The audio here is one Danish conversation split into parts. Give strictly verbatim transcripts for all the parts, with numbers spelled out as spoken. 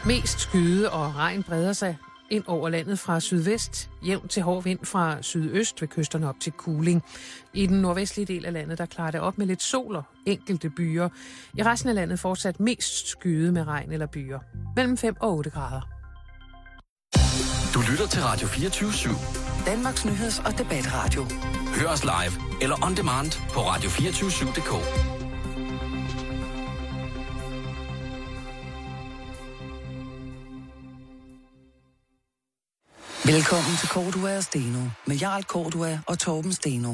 Mest skyde og regn breder sig ind over landet fra sydvest, jævnt til hård vind fra sydøst ved kysterne op til Kuling. I den nordvestlige del af landet, der klarer det op med lidt sol og enkelte byer. I resten af landet fortsat mest skyde med regn eller byer. Mellem fem og otte grader. Du lytter til Radio fireogtyve syv. Danmarks nyheds- og debatradio. Hør os live eller on demand på radio to fire syv punktum d k. Velkommen til Cordua og Steno med Jarl Cordua og Torben Steno.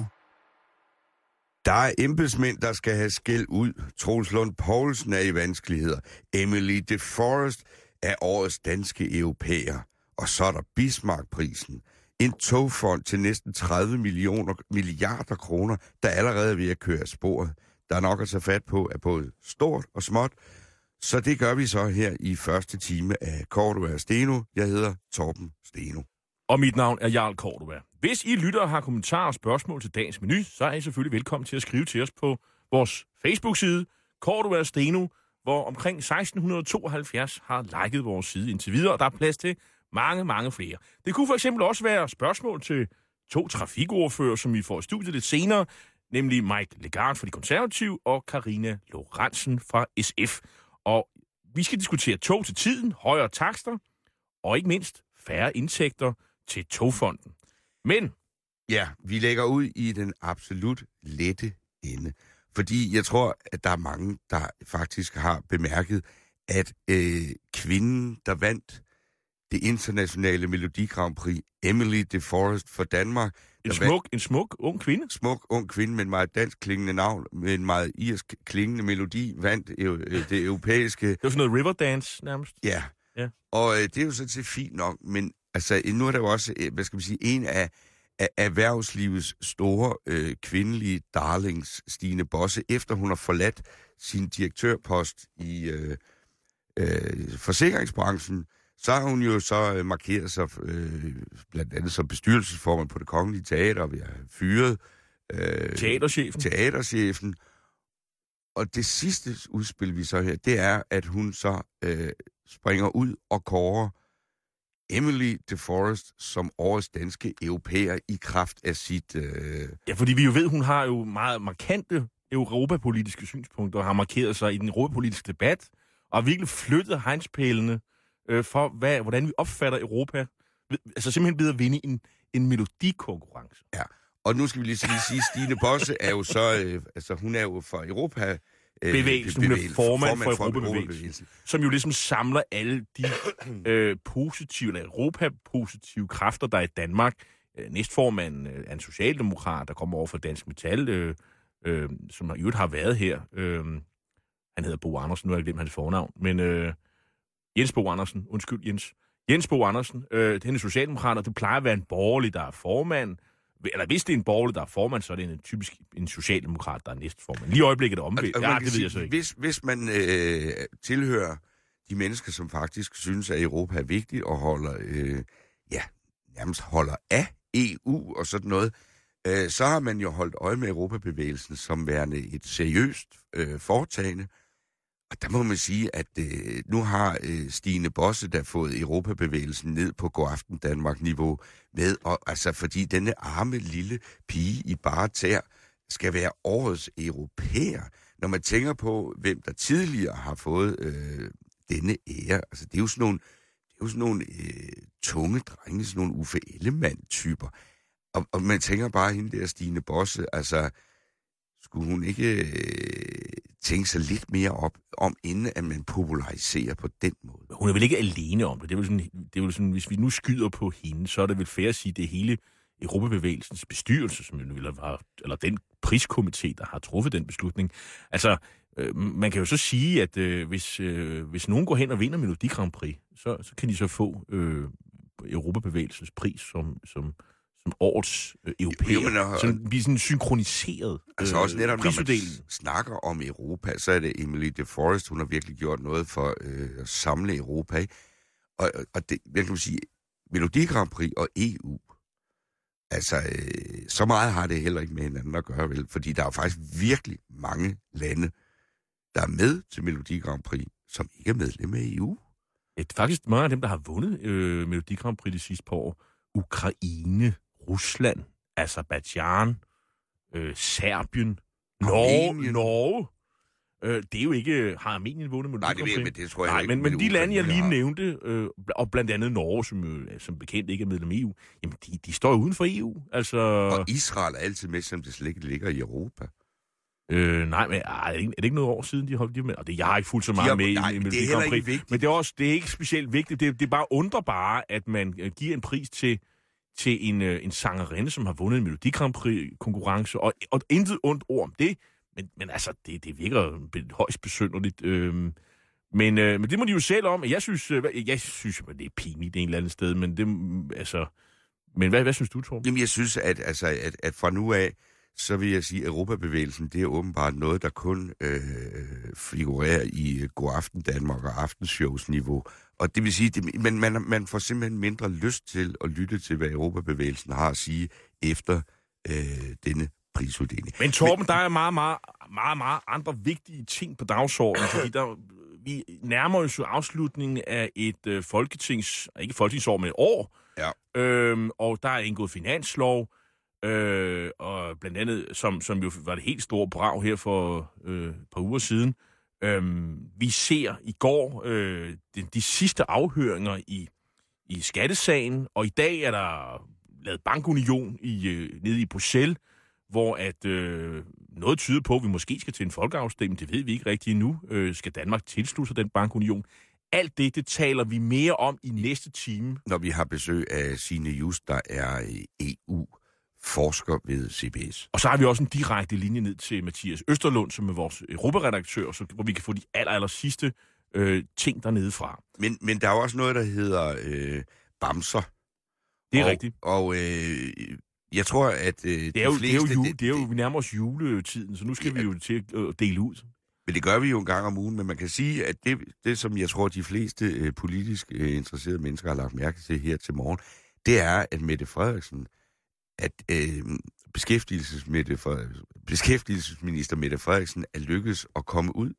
Der er embedsmænd, der skal have skæld ud. Troels Lund Poulsen er i vanskeligheder. Emily de Forest er årets danske europæer. Og så er der Bismarck-prisen. En togfond til næsten tredive millioner, milliarder kroner, der allerede er ved at køre af sporet. Der er nok at tage fat på af både stort og småt. Så det gør vi så her i første time af Cordua og Steno. Jeg hedder Torben Steno. Og mit navn er Jarl Cordua. Hvis I lytter og har kommentarer og spørgsmål til dagens menu, så er I selvfølgelig velkommen til at skrive til os på vores Facebook-side, Cordua og Steno, hvor omkring seksten tooghalvfjerds har liket vores side indtil videre, og der er plads til mange, mange flere. Det kunne for eksempel også være spørgsmål til to trafikordfører, som vi får i studiet lidt senere, nemlig Mike Legarth fra De Konservative og Karina Lorentzen fra S F. Og vi skal diskutere tog til tiden, højere takster og ikke mindst færre indtægter til togfonden. Men ja, vi lægger ud i den absolut lette ende. Fordi jeg tror, at der er mange, der faktisk har bemærket, at øh, kvinden, der vandt det internationale Melodi Grand Prix, Emily de Forest for Danmark. En smuk, vandt, en smuk ung kvinde. Smuk ung kvinde med en meget dansk klingende navn, med en meget irsk klingende melodi, vandt øh, det europæiske. Det var sådan noget Riverdance nærmest. Ja, ja. Og øh, det er jo sådan set fint nok, men altså, nu er der jo også, hvad skal man sige, en af, af erhvervslivets store øh, kvindelige darlings, Stine Bosse, efter hun har forladt sin direktørpost i øh, øh, forsikringsbranchen, så har hun jo så øh, markeret sig øh, blandt andet som bestyrelsesformand på Det Kongelige Teater, og vi har fyret øh, teaterchefen. teaterchefen. Og det sidste udspil, vi så her, det er, at hun så øh, springer ud og kårer Emily de Forest som årets danske europæer i kraft af sit... Øh... Ja, fordi vi jo ved, hun har jo meget markante europapolitiske synspunkter, og har markeret sig i den europapolitiske debat, og har virkelig flyttet hegnspælene øh, for, hvad, hvordan vi opfatter Europa. Altså simpelthen ved at vinde en, en melodikonkurrence. Ja, og nu skal vi lige sige, at Stine Bosse er jo så... Øh, altså, hun er jo fra Europa... Bevægelsen, hun er formand, formand for, for Europabevægelsen, som jo ligesom samler alle de øh, positive, eller europapositive kræfter, der er i Danmark. Øh, næstformanden øh, er en socialdemokrat, der kommer over fra Dansk Metal, øh, øh, som i øvrigt har været her. Øh, han hedder Bo Andersen, nu har jeg glemt hans fornavn, men øh, Jens Bo Andersen, undskyld Jens. Jens Bo Andersen, øh, han er socialdemokrat, og det plejer at være en borgerlig, der er formand. Eller hvis det er en borgerlig, der er formand, så er det en typisk en socialdemokrat, der er næstformand. Lige i øjeblikket er omvendt. Ja, det ved jeg så ikke. Hvis, hvis man øh, tilhører de mennesker, som faktisk synes, at Europa er vigtigt og holder, øh, ja, nærmest holder af E U og sådan noget, øh, så har man jo holdt øje med Europabevægelsen som værende et seriøst øh, foretagende. Og der må man sige, at øh, nu har øh, Stine Bosse der fået Europabevægelsen ned på Godaften Danmark-niveau med, og, altså fordi denne arme lille pige i bare tær skal være årets europæer. Når man tænker på, hvem der tidligere har fået øh, denne ære, altså det er jo sådan nogle, det er jo sådan nogle øh, tunge drenge, sådan nogle Uffe Ellemann-typer. Og, og man tænker bare hende der Stine Bosse, altså skulle hun ikke øh, tænke sig lidt mere op om, inden at man populariserer på den måde? Hun er vel ikke alene om det. Det er vel sådan, det er vel sådan, hvis vi nu skyder på hende, så er det vel fair at sige, at det er hele Europabevægelsens bestyrelse, som jo vil have, eller den priskomité, der har truffet den beslutning. Altså, øh, man kan jo så sige, at øh, hvis, øh, hvis nogen går hen og vinder Melodi Grand Prix, så, så kan de så få øh, Europabevægelsens pris som... som som årets øh, europæer, som bliver sådan synkroniseret. Altså også netop, når man snakker om Europa, så er det Emily de Forest, hun har virkelig gjort noget for øh, at samle Europa, ikke? Og, og det, jeg kan sige, Melodi Grand Prix og E U, altså, øh, så meget har det heller ikke med hinanden at gøre, vel? Fordi der er faktisk virkelig mange lande, der er med til Melodi Grand Prix, som ikke er medlem af E U. Det er faktisk mange af dem, der har vundet øh, Melodi Grand Prix de sidste par år. Ukraine, Rusland, Aserbajdsjan, øh, Serbien, Norge. Norge. Øh, det er jo ikke... Har Armenien vundet Melodi Grand Prix? Nej, det, ved, men det tror jeg Nej, ikke. men, men de lande, jeg lige har. nævnte, øh, og blandt andet Norge, som, øh, som bekendt ikke er medlem af E U, jamen de, de står uden for E U. Altså... Og Israel er altid med, som det slet ikke ligger i Europa. Øh, nej, men er det, ikke, er det ikke noget år siden, de holdt de med? Og det, jeg har ikke fulgt så meget har, med i, nej, i det er heller ikke vigtigt. Men det er, også, det er ikke specielt vigtigt. Det, det er bare undrer bare, at man øh, giver en pris til, til en, øh, en sangerinde, som har vundet en Melodi Grand Prix-konkurrence, og, og intet ondt ord om det. Men, men altså, det, det virker højst besynderligt. Øh, men, øh, men det må de jo selv om. Jeg synes, øh, jeg synes at det er pinligt et eller andet sted, men det, altså... Men hvad, hvad synes du, Torben? Jamen, jeg synes, at, altså, at, at fra nu af, så vil jeg sige, at Europabevægelsen, det er åbenbart noget, der kun øh, figurerer i God Aften Danmark og aftenshows-niveau. Og det vil sige, at man, man, man får simpelthen mindre lyst til at lytte til, hvad Europabevægelsen har at sige efter øh, denne prisuddeling. Men Torben, Men, der er meget, meget, meget, meget andre vigtige ting på dagsordenen, fordi der, vi nærmer os jo afslutningen af et øh, folketings, ikke folketingsår, men et år. Ja. Øhm, og der er indgået finanslov, øh, og blandt andet, som, som jo var det helt store brag her for øh, et par uger siden. Øhm, vi ser i går øh, de, de sidste afhøringer i, i skattesagen, og i dag er der lavet bankunion i, øh, nede i Bruxelles, hvor at øh, noget tyder på, at vi måske skal til en folkeafstemning. Det ved vi ikke rigtigt endnu. Øh, skal Danmark tilslutte sig den bankunion? Alt det, det taler vi mere om i næste time. Når vi har besøg af Signe Just, der er E U-forsker ved C B S. Og så har vi også en direkte linje ned til Mathias Østerlund, som er vores europaredaktør, så, hvor vi kan få de aller, aller sidste øh, ting dernede fra. Men, men der er også noget, der hedder øh, bamser. Det er og, rigtigt. Og øh, jeg tror, at øh, det er jo, de fleste... Det er jo, jule, det, det er jo vi nærmer os juletiden, så nu skal ja, vi jo til at dele ud. Men det gør vi jo en gang om ugen, men man kan sige, at det, det som jeg tror, de fleste øh, politisk øh, interesserede mennesker har lagt mærke til her til morgen, det er, at Mette Frederiksen, at øh, beskæftigelsesminister Mette Frederiksen er lykkedes at komme ud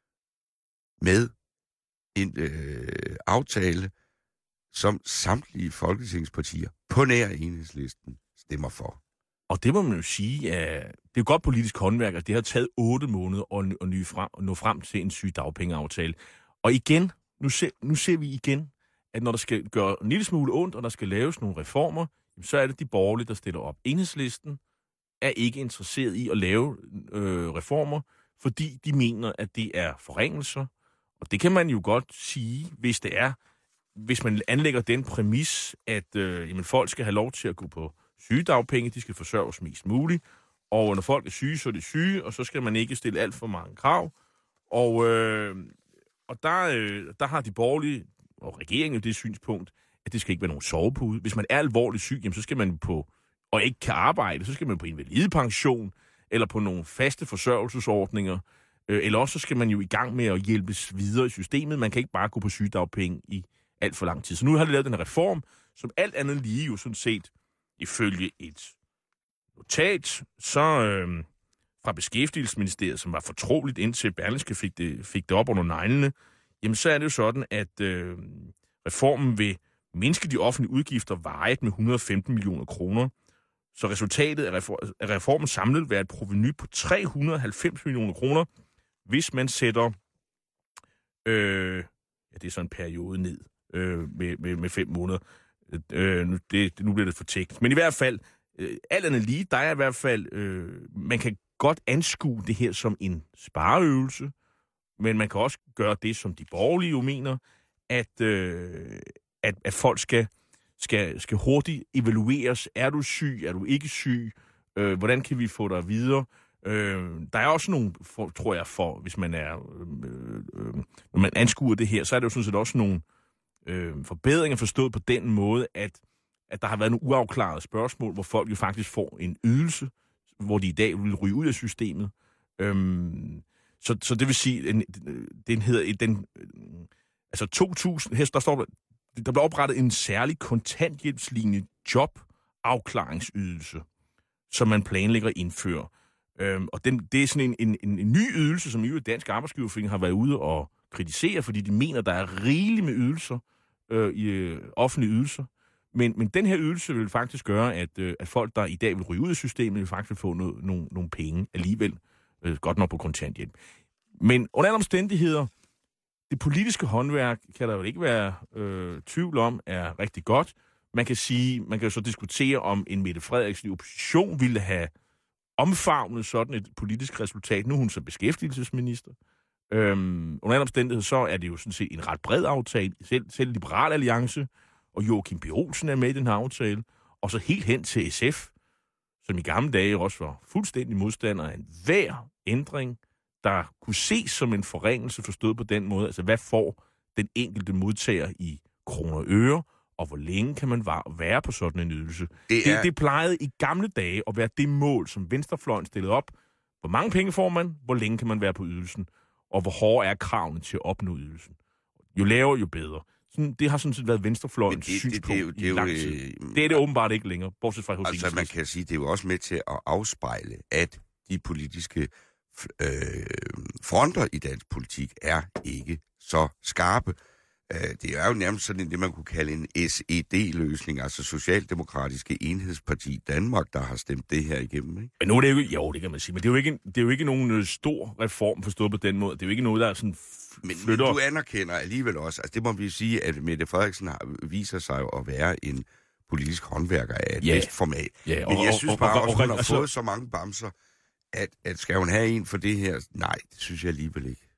med en øh, aftale, som samtlige folketingspartier på nær Enhedslisten stemmer for. Og det må man jo sige, at det er godt politisk håndværk, at det har taget otte måneder at, at, nye frem, at nå frem til en sygedagpengeaftale. Og igen, nu ser, nu ser vi igen, at når der skal gøre en lille smule ondt, og der skal laves nogle reformer, så er det de borgerlige, der stiller op. Enhedslisten er ikke interesseret i at lave øh, reformer, fordi de mener, at det er forringelser. Og det kan man jo godt sige, hvis det er, hvis man anlægger den præmis, at øh, jamen, folk skal have lov til at gå på sygedagpenge, de skal forsørges mest muligt, og når folk er syge, så er de syge, og så skal man ikke stille alt for mange krav. Og, øh, og der, øh, der har de borgerlige og regeringen det synspunkt, at det skal ikke være nogen sovepude. Hvis man er alvorligt syg, jamen, så skal man på, og ikke kan arbejde, så skal man på invalidepension, eller på nogle faste forsørgelsesordninger, øh, eller også så skal man jo i gang med at hjælpes videre i systemet. Man kan ikke bare gå på sygedagpenge i alt for lang tid. Så nu har de lavet den reform, som alt andet lige jo sådan set, ifølge et notat, så øh, fra Beskæftigelsesministeriet, som var fortroligt indtil Berlingske fik det, fik det op under neglene, jamen så er det jo sådan, at øh, reformen vil mindske de offentlige udgifter varigt med et hundrede og femten millioner kroner. Så resultatet af, reform, af reformen samlet vil være et provenu på tre hundrede og halvfems millioner kroner, hvis man sætter, øh, ja, det er så en periode ned øh, med, med, med fem måneder. Øh, nu, det, nu bliver det for teknisk. Men i hvert fald, øh, alt andet lige, der er i hvert fald, øh, man kan godt anskue det her som en spareøvelse, men man kan også gøre det, som de borgerlige jo mener, at, øh, at, at folk skal, skal, skal hurtigt evalueres. Er du syg? Er du ikke syg? Øh, hvordan kan vi få dig videre? Øh, der er også nogle, for, tror jeg, for, hvis man er, øh, øh, når man anskuer det her, så er det jo sådan set også nogle øh, forbedringer forstået på den måde, at, at der har været nogle uafklarede spørgsmål, hvor folk jo faktisk får en ydelse, hvor de i dag vil ryge ud af systemet. Øh, så, så det vil sige, den, den hedder, den, altså to tusind, her der står, der blev oprettet en særlig kontanthjælpslignende jobafklaringsydelse, som man planlægger at indføre. Øhm, og den, det er sådan en, en, en ny ydelse, som i øvrigt Dansk Arbejdsgiverforening har været ude og kritisere, fordi de mener, der er rigeligt med ydelser, øh, i øh, offentlige ydelser. Men, men den her ydelse vil faktisk gøre, at, øh, at folk, der i dag vil ryge ud af systemet, vil faktisk få noget, nogle, nogle penge alligevel. Øh, godt nok på kontanthjælp. Men under alle omstændigheder, det politiske håndværk kan der jo ikke være øh, tvivl om, er rigtig godt. Man kan sige, man kan jo så diskutere, om en Mette Frederiksen i opposition ville have omfavnet sådan et politisk resultat. Nu er hun så beskæftigelsesminister. Øhm, under alle omstændigheder, så er det jo sådan set en ret bred aftale. Selv, selv Liberal Alliance og Joachim B. Olsen er med i den her aftale. Og så helt hen til S F, som i gamle dage også var fuldstændig modstander af enhver ændring, der kunne ses som en forringelse forstået på den måde. Altså, hvad får den enkelte modtager i kroner og øre, og hvor længe kan man være på sådan en ydelse? Det, er... det, det plejede i gamle dage at være det mål, som venstrefløjen stillede op. Hvor mange penge får man? Hvor længe kan man være på ydelsen? Og hvor hårde er kravene til at opnå ydelsen? Jo lavere, jo bedre. Sådan, det har sådan set været venstrefløjens synspunkt det, det, det, det, i lang tid. Øh, det er det åbenbart ikke længere, bortset fra hos Altså, man kan sige, det er jo også med til at afspejle, at de politiske øh, fronter i dansk politik er ikke så skarpe. Det er jo nærmest sådan det, man kunne kalde en S E D-løsning, altså Socialdemokratiske Enhedsparti Danmark, der har stemt det her igennem, ikke? Men nu er det jo ikke, jo, det kan man sige, men det er jo ikke, det er jo ikke nogen stor reform forstået på den måde. Det er jo ikke noget, der er sådan f- men, flytter... Men du anerkender alligevel også, altså det må vi sige, at Mette Frederiksen har, viser sig jo at være en politisk håndværker af et ja. vist format. Ja, og, men jeg synes og, bare og, og, også, at hun har altså... fået så mange bamser, at, at skal hun have en for det her? Nej, det synes jeg alligevel ikke.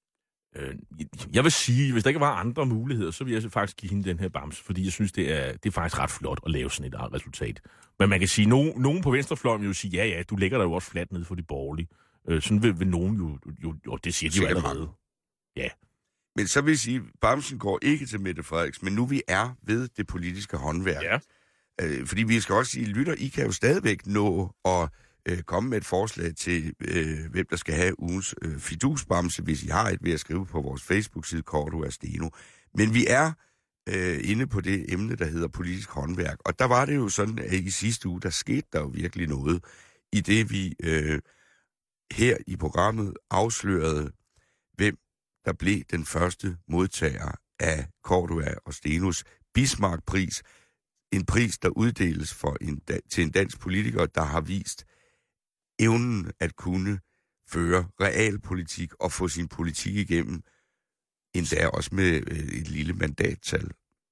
Jeg vil sige, hvis der ikke var andre muligheder, så vil jeg faktisk give hende den her bamse, fordi jeg synes, det er, det er faktisk ret flot at lave sådan et resultat. Men man kan sige, no, nogen på venstrefløjen vil jo sige, ja, ja, du lægger dig jo også fladt ned for de borgerlige. Øh, sådan vil, vil nogen jo, jo, jo, det siger de jo allerede. Ja. Men så vil jeg sige, bamsen går ikke til Mette Frederiksen, men nu vi er ved det politiske håndværk. Ja. Øh, fordi vi skal også sige, lytter, I kan jo stadigvæk nå at øh, komme med et forslag til, øh, hvem der skal have ugens øh, fidusbamse, hvis I har et, ved at skrive på vores Facebook-side, Cordua Steno. Men vi er øh, inde på det emne, der hedder politisk håndværk. Og der var det jo sådan, at i sidste uge, der skete der jo virkelig noget, i det vi øh, her i programmet afslørede, hvem der blev den første modtager af Cordua og Stenos Bismarck-pris. En pris, der uddeles for en, til en dansk politiker, der har vist evnen at kunne føre realpolitik og få sin politik igennem, endda også med et lille mandattal.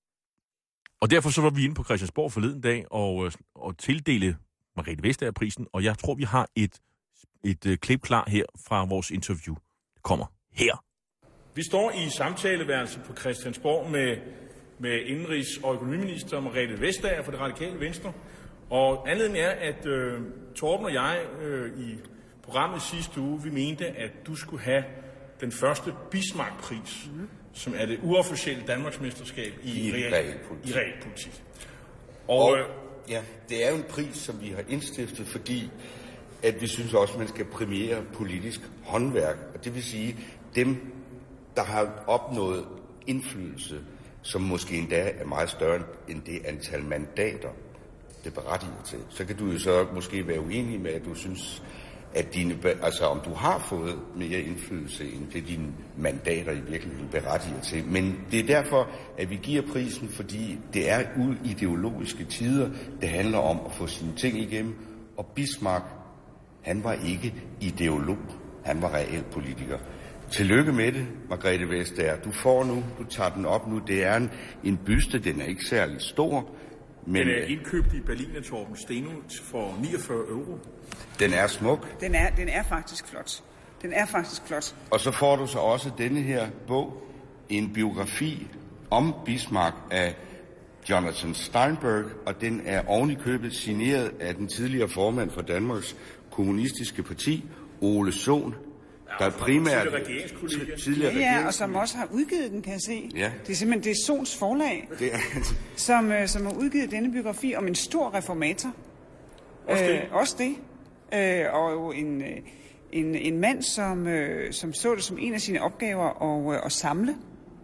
Og derfor så var vi inde på Christiansborg forleden dag og, og tildele Margrethe Vestager-prisen, og jeg tror, vi har et, et, et klip klar her fra vores interview. Det kommer her. Vi står i samtaleværelset på Christiansborg med, med indenrigs- og økonomiminister Margrethe Vestager fra Det Radikale Venstre. Og anledningen er, at øh, Torben og jeg øh, i programmet sidste uge, vi mente, at du skulle have den første Bismarck-pris, mm. som er det uofficielle Danmarksmesterskab i, I realpolitik. I realpolitik. Og, og øh, ja, det er jo en pris, som vi har indstiftet, fordi at vi synes også, at man skal præmiere politisk håndværk. Og det vil sige, dem, der har opnået indflydelse, som måske endda er meget større end det antal mandater, det berettiger til. Så kan du jo så måske være uenig med, at du synes, at dine, altså om du har fået mere indflydelse, end det dine mandater i virkeligheden berettiger til. Men det er derfor, at vi giver prisen, fordi det er ud ideologiske tider. Det handler om at få sine ting igennem. Og Bismarck, han var ikke ideolog. Han var realpolitiker. Tillykke med det, Margrethe Vestager. Du får nu, du tager den op nu. Det er en, en byste, den er ikke særlig stor. Men den er indkøbt i Berlin af Torben Steno for niogfyrre euro. Den er smuk. Den er, den er faktisk flot. Den er faktisk flot. Og så får du så også denne her bog, en biografi om Bismarck af Jonathan Steinberg, og den er oven i købet signeret af den tidligere formand for Danmarks Kommunistiske Parti, Ole Sohn, der er primært tidligere ja, ja, og som også har udgivet den, kan jeg se. Ja. Det er simpelthen det er Sohns forlag, det er... som, øh, som har udgivet denne biografi om en stor reformator. Også det. Øh, også det. Øh, og jo en, en, en mand, som, øh, som så det som en af sine opgaver at, øh, at samle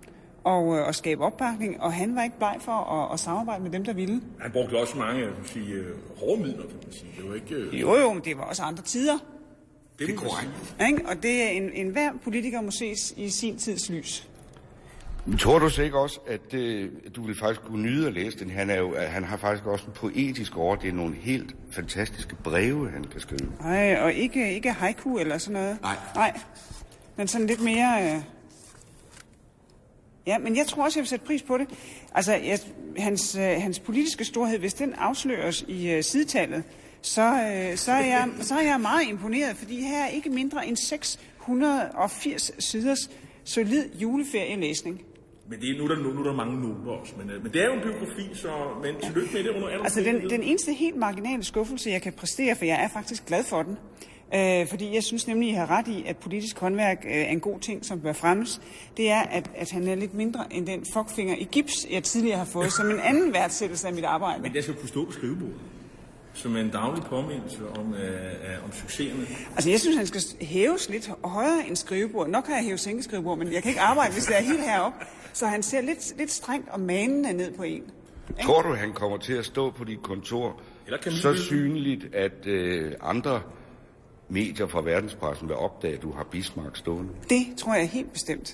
og, øh, at skabe opbakning, og han var ikke bleg for at, at samarbejde med dem, der ville. Han brugte også mange sige, hårde midler, kan man sige. Det var ikke... Jo, jo, men det var også andre tider. Det er korrekt. Ikke? Og det er en, en hver politiker må ses i sin tids lys. Men tror du så ikke også, at øh, du vil faktisk kunne nyde at læse den? Han, er jo, han har faktisk også en poetisk over. Det er nogle helt fantastiske breve, han kan skrive. Nej, og ikke, ikke haiku eller sådan noget. Nej. Nej, men sådan lidt mere... Øh... Ja, men jeg tror også, jeg vil sætte pris på det. Altså, jeg, hans, øh, hans politiske storhed, hvis den afsløres i øh, sidetallet, så, øh, så, er jeg, så er jeg meget imponeret, fordi her er ikke mindre end seks hundrede og firs siders solid juleferielæsning. Men det er, nu, er der, nu, nu er der mange noter også, men, men det er jo en biografi, så men ja. Tillykke med det. Under altså den, den eneste helt marginale skuffelse, jeg kan præstere, for jeg er faktisk glad for den, øh, fordi jeg synes nemlig, I har ret i, at politisk håndværk øh, er en god ting, som bør fremmes, det er, at, at han er lidt mindre end den fuckfinger i gips, jeg tidligere har fået, som en anden værdsættelse af mit arbejde. Men det skal kunne stå på skrivebordet, som en daglig påmindelse om, øh, om succeserne. Altså, jeg synes, han skal hæves lidt højere end skrivebord. Nok har jeg hævet sænkeskrivebord, men jeg kan ikke arbejde, hvis det er helt heroppe. Så han ser lidt, lidt strengt og manende ned på en. Ikke? Tror du, han kommer til at stå på dit kontor så synligt, at øh, andre medier fra verdenspressen vil opdage, at du har Bismarck stående? Det tror jeg helt bestemt.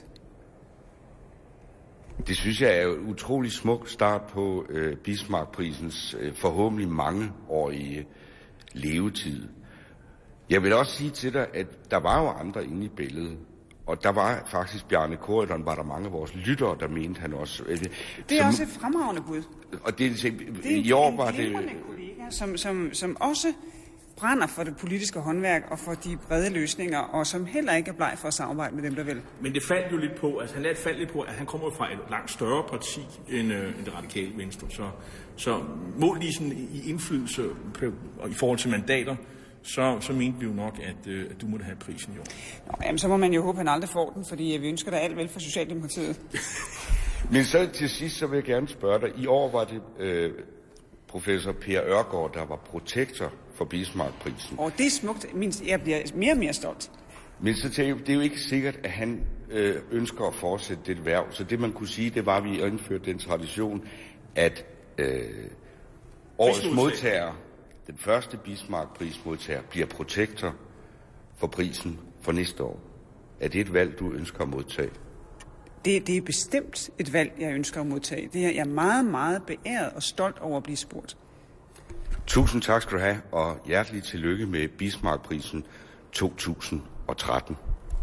Det synes jeg er en utrolig smuk start på øh, Bismarck-prisens øh, forhåbentlig mangeårige levetid. Jeg vil også sige til dig, at der var jo andre inde i billedet. Og der var faktisk Bjarne Corydon, var der mange af vores lyttere, der mente han også. Øh, det er som, også et fremragende bud. Og det, det, det er i år var en det... kollega, som, som, som også brænder for det politiske håndværk og for de brede løsninger, og som heller ikke er bleg for at samarbejde med dem, der vil. Men det faldt jo lidt på, altså han lader faldt lidt på, at han kommer fra et langt større parti end, øh, end det radikale Venstre. Så, så målt lige sådan i indflydelse og i forhold til mandater, så, så mente vi jo nok, at, øh, at du måtte have prisen i år. Nå, jamen, så må man jo håbe, at han aldrig får den, fordi vi ønsker dig alt vel for Socialdemokratiet. Men så til sidst, så vil jeg gerne spørge dig. I år var det øh, professor Per Ørgaard, der var protektor for Bismarck-prisen. Og det er smukt. Jeg bliver mere og mere stolt. Men så tænker jeg, det er jo ikke sikkert, at han øh, ønsker at fortsætte det værv. Så det, man kunne sige, det var, at vi indførte den tradition, at øh, årets modtager, den første Bismarck-prismodtager, bliver protektor for prisen for næste år. Er det et valg, du ønsker at modtage? Det, det er bestemt et valg, jeg ønsker at modtage. Det er jeg meget, meget beæret og stolt over at blive spurgt. Tusind tak skal du have, og hjertelig tillykke med Bismarck-prisen to tusind og tretten.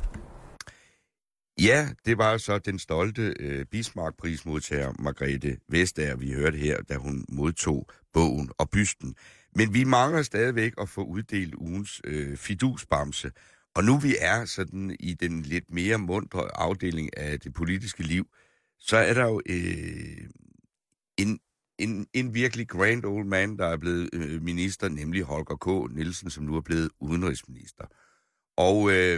Ja, det var så den stolte øh, Bismarck-prismodtager Margrethe Vestager, vi hørte her, da hun modtog bogen og bysten. Men vi mangler stadigvæk at få uddelt ugens øh, fidusbamse. Og nu vi er sådan i den lidt mere muntre afdeling af det politiske liv, så er der jo øh, en, en, en virkelig grand old man, der er blevet øh, minister, nemlig Holger K. Nielsen, som nu er blevet udenrigsminister. Og øh,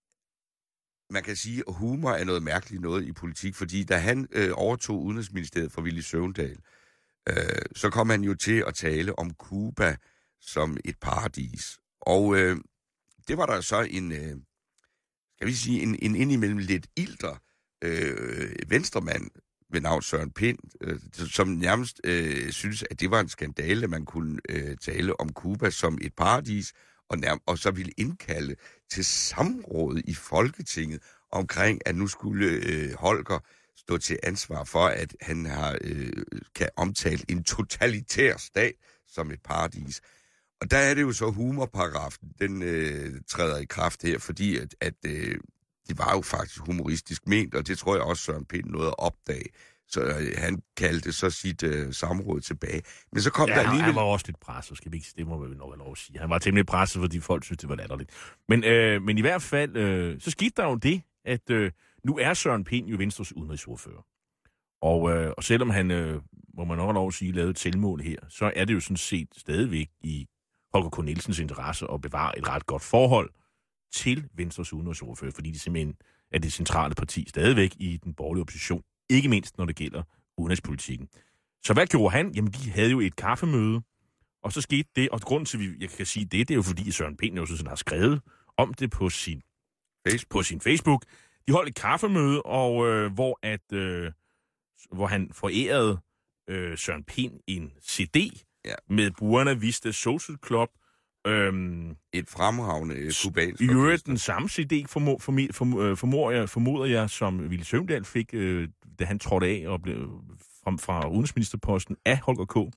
man kan sige, at humor er noget mærkeligt noget i politik, fordi da han øh, overtog udenrigsministeriet fra Villy Søvndal, øh, så kom han jo til at tale om Cuba som et paradis. Og øh, det var der så en, øh, skal vi sige, en, en indimellem lidt ilter øh, venstremand ved navn Søren Pind, øh, som nærmest øh, synes, at det var en skandale, at man kunne øh, tale om Cuba som et paradis, og, nærm- og så ville indkalde til samråd i Folketinget omkring, at nu skulle øh, Holger stå til ansvar for, at han har øh, kan omtale en totalitær stat som et paradis. Og der er det jo så humorparagrafen, den øh, træder i kraft her, fordi at, at øh, det var jo faktisk humoristisk ment, og det tror jeg også Søren Pind nåede at opdage. Så øh, han kaldte så sit øh, samråd tilbage. Men så kom ja, der alligevel... han var også lidt presset, skal vi ikke stemme, hvad vi nok have lov at sige. Han var temmelig presset, fordi folk synes, det var latterligt. Men, øh, men i hvert fald, øh, så skete der jo det, at øh, nu er Søren Pind jo Venstres udenrigsordfører. Og, øh, og selvom han, øh, må man nok have lov at sige, lavede et selvmål her, så er det jo sådan set stadigvæk i Holger K. Nielsens interesse at bevare et ret godt forhold til Venstres udenrigsordfører, fordi det simpelthen er det centrale parti stadigvæk i den borgerlige opposition, ikke mindst når det gælder udenrigspolitikken. Så hvad gjorde han? Jamen, de havde jo et kaffemøde, og så skete det, og grunden til, at jeg kan sige det, det er jo fordi Søren Pind jo sådan har skrevet om det på sin Facebook. På sin Facebook. De holdt et kaffemøde, og øh, hvor, at, øh, hvor han forærede øh, Søren Pind en C D, ja, med Buena Vista Social Club, Øhm, Et fremragende øh, kubansk I øvrigt orkester. den samme C D formo, formi, form, formoder, jeg, formoder jeg, som Villy Søvndal fik, øh, da han trådte af og blev fra, fra udenrigsministerposten af Holger K.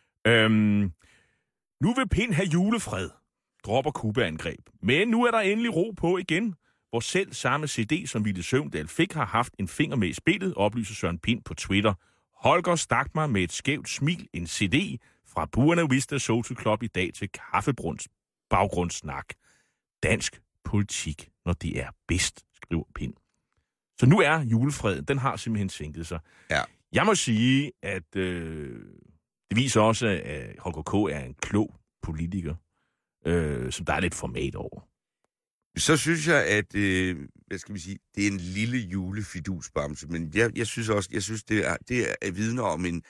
Øhm, nu vil Pind have julefred, dropper Cuba-angreb. Men nu er der endelig ro på igen, hvor selv samme C D, som Villy Søvndal fik, har haft en finger med i spillet, oplyser Søren Pind på Twitter. Holger stak mig med et skævt smil en C D fra Buena Vista Social Club i dag til kaffebruns baggrundssnak. Dansk politik, når det er bedst, skriver Pind. Så nu er julefreden, den har simpelthen sænket sig. Ja. Jeg må sige, at øh, det viser også, at Holger K. er en klog politiker, øh, som der er lidt format over. Så synes jeg, at øh, hvad skal vi sige, det er en lille julefidusbamse, men jeg, jeg synes også, jeg synes, det er, det er vidner om en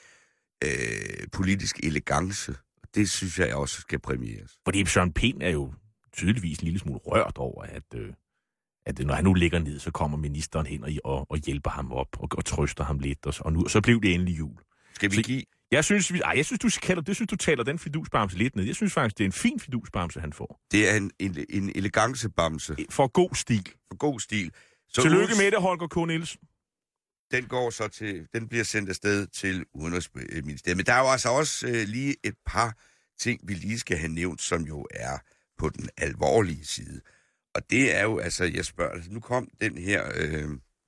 øh, politisk elegance. Det synes jeg også skal præmieres. Fordi Søren Pind er jo tydeligvis en lille smule rørt over, at, øh, at når han nu ligger ned, så kommer ministeren hen og, og, og hjælper ham op og, og trøster ham lidt. Og, og nu så blev det endelig jul. Skal vi så, give... Jeg synes, vi, ej, jeg synes, du kalder, det synes, du taler den fidusbamse lidt ned. Jeg synes faktisk, det er en fin fidusbamse, han får. Det er en, en, en elegancebamse. For god stil. For god stil. Så Tillykke us, med det, Holger K. Nielsen. Den går så til, den bliver sendt afsted til Udenrigsministeriet. Men der er jo altså også øh, lige et par ting, vi lige skal have nævnt, som jo er på den alvorlige side. Og det er jo, altså, jeg spørger, altså, nu kom den her øh,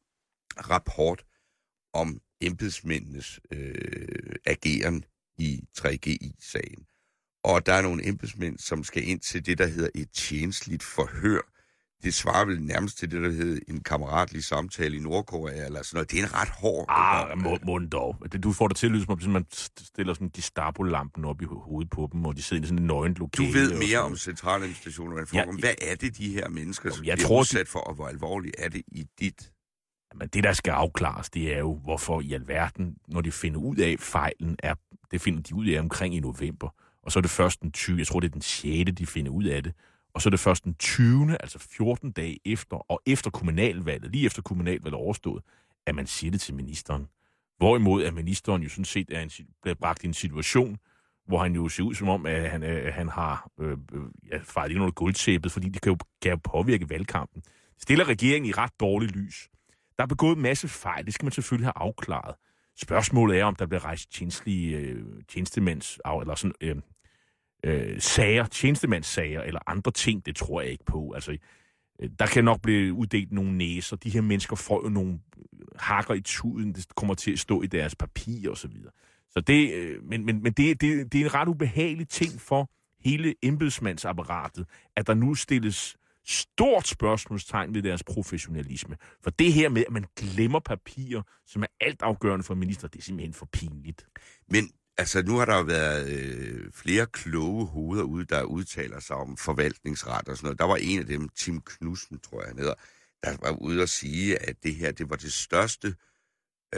rapport om embedsmændenes øh, ageren i tre G I-sagen. Og der er nogle embedsmænd, som skal ind til det, der hedder et tjenestligt forhør. Det svarer vel nærmest til det, der hedder en kammeratlig samtale i Nordkorea, eller sådan noget. Det er en ret hård... Ah, må, må dog. Du får det til at lyde, som om man stiller sådan Gestapo-lampen op i hovedet på dem, og de sidder i sådan en nøgent lokale. Du ved mere om centraladministrationen. Ja, hvad er det, de her mennesker, som jeg bliver tror, udsat for, og hvor alvorligt er det i dit... Men det, der skal afklares, det er jo, hvorfor i alverden, når de finder ud af fejlen, er, det finder de ud af omkring i november. Og så er det først den tyvende, jeg tror, det er den sjette, de finder ud af det. Og så er det først den tyvende, altså fjorten dage efter, og efter kommunalvalget, lige efter kommunalvalget overstået, at man siger det til ministeren. Hvorimod at ministeren jo sådan set er en, bliver bragt i en situation, hvor han jo ser ud som om, at han, at han har øh, ja, fejret ikke noget guldtæppet, fordi det kan jo, kan jo påvirke valgkampen. Det stiller regeringen i ret dårligt lys. Der er begået en masse fejl, det skal man selvfølgelig have afklaret. Spørgsmålet er, om der bliver rejst tjenestlige øh, tjenestemænds, eller sådan, øh, øh, sager, tjenestemandssager, eller andre ting, det tror jeg ikke på. Altså, øh, der kan nok blive uddelt nogle næser. De her mennesker får jo nogle hakker i tuden, det kommer til at stå i deres papir og så videre. Så det, øh, men men, men det, det, det er en ret ubehagelig ting for hele embedsmandsapparatet, at der nu stilles stort spørgsmålstegn ved deres professionalisme. For det her med, at man glemmer papirer, som er altafgørende for minister, det er simpelthen for pinligt. Men altså, nu har der jo været øh, flere kloge hoveder ude, der udtaler sig om forvaltningsret og sådan noget. Der var en af dem, Tim Knudsen, tror jeg han hedder, der var ude at sige, at det her, det var det største øh,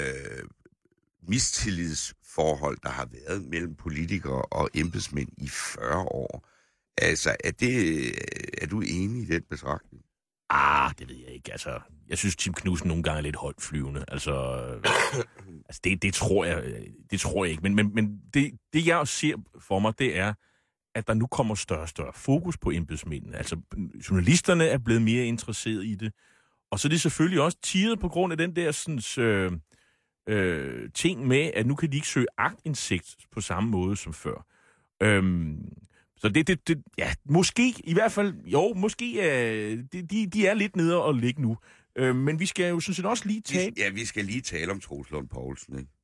mistillidsforhold, der har været mellem politikere og embedsmænd i fyrre år. Altså, er, det, er du enig i den betragtning? Ah, det ved jeg ikke. Altså, jeg synes, Tim Knudsen nogle gange er lidt højt flyvende. Altså, altså det, det, tror jeg, det tror jeg ikke. Men, men, men det, det, jeg ser for mig, det er, at der nu kommer større og større fokus på embedsmændene. Altså, journalisterne er blevet mere interesseret i det. Og så er det selvfølgelig også tiret på grund af den der sådan, øh, øh, ting med, at nu kan de ikke søge aktindsigt på samme måde som før. Øhm, Så det, det, det, ja, måske, i hvert fald, jo, måske, øh, de, de er lidt nede og ligge nu. Øh, men vi skal jo sådan set også lige tale... Ja, vi skal lige tale om Troels Lund Poulsen, ikke?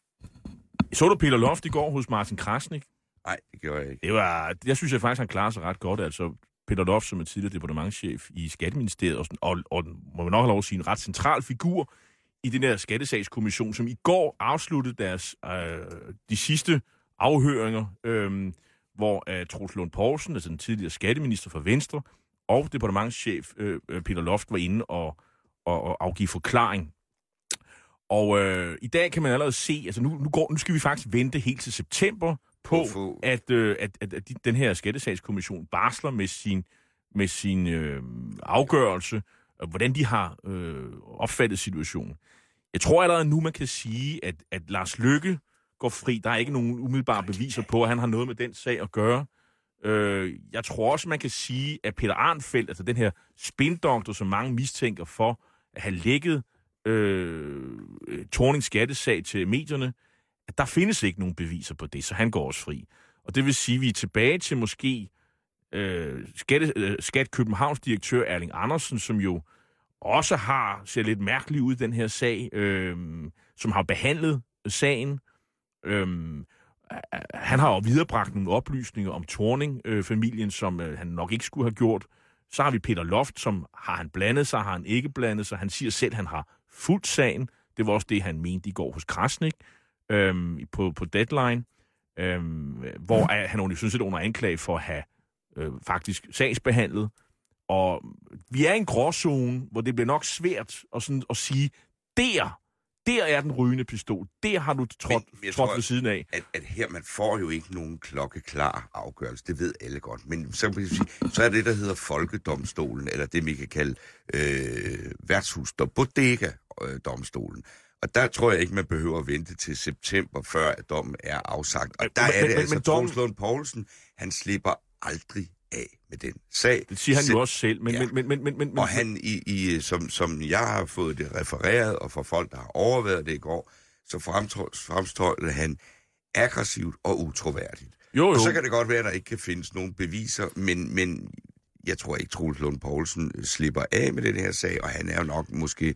Så du Peter Loft i går hos Martin Krasnik? Nej, det gjorde jeg ikke. Det var, jeg synes jeg faktisk, han klarer sig ret godt. Altså, Peter Loft, som er tidligere departementschef i Skatteministeriet, og, og, og må man nok have lov at sige, en ret central figur i den der skattesagskommission, som i går afsluttede deres, øh, de sidste afhøringer, øh, hvor uh, Troels Lund Poulsen, altså den tidligere skatteminister for Venstre, og departementschef uh, Peter Loft var inde og, og, og afgive forklaring. Og uh, i dag kan man allerede se, altså nu, nu, går, nu skal vi faktisk vente helt til september på, Hvorfor? at, uh, at, at, at de, den her skattesagskommission barsler med sin, med sin uh, afgørelse, og hvordan de har uh, opfattet situationen. Jeg tror allerede nu, man kan sige, at, at Lars Løkke går fri. Der er ikke nogen umiddelbare beviser på, at han har noget med den sag at gøre. Øh, jeg tror også, man kan sige, at Peter Arnfeldt, altså den her spindoktor, som mange mistænker for at have lækket øh, Thornings skattesag til medierne, at der findes ikke nogen beviser på det, så han går også fri. Og det vil sige, at vi er tilbage til måske øh, Skat, øh, Skat Københavns direktør Erling Andersen, som jo også har ser lidt mærkeligt ud i den her sag, øh, som har behandlet sagen. Øh, han har jo viderebragt nogle oplysninger om Thorning-familien, som øh, han nok ikke skulle have gjort. Så har vi Peter Loft, som har han blandet sig, har han ikke blandet sig. Han siger selv, at han har fuldt sagen. Det var også det, han mente i går hos Krasnik øh, på, på Deadline, øh, hvor er, han jo synes set under anklage for at have øh, faktisk sagsbehandlet. Og vi er i en gråzone, hvor det bliver nok svært at, sådan, at sige, der, der er den rygende pistol. Der har du trådt, trådt ved siden af. At, at her, man får jo ikke nogen klokkeklar afgørelse. Det ved alle godt. Men så, kan sige, så er det, der hedder Folkedomstolen, eller det, vi kan kalde øh, værtshus- og bodega-domstolen. Og der tror jeg ikke, man behøver at vente til september, før at dommen er afsagt. Og der men, er det men, altså, Troels Lund Poulsen, han slipper aldrig af med den sag. Det siger han Sel- jo også selv. Men, ja. men, men, men, men, og han, i, i, som, som jeg har fået det refereret, og for folk, der har overvejet det i går, så fremstår han aggressivt og utroværdigt. Jo, jo. Og så kan det godt være, at der ikke kan findes nogen beviser, men, men jeg tror ikke, Troels Lund Poulsen slipper af med den her sag, og han er jo nok måske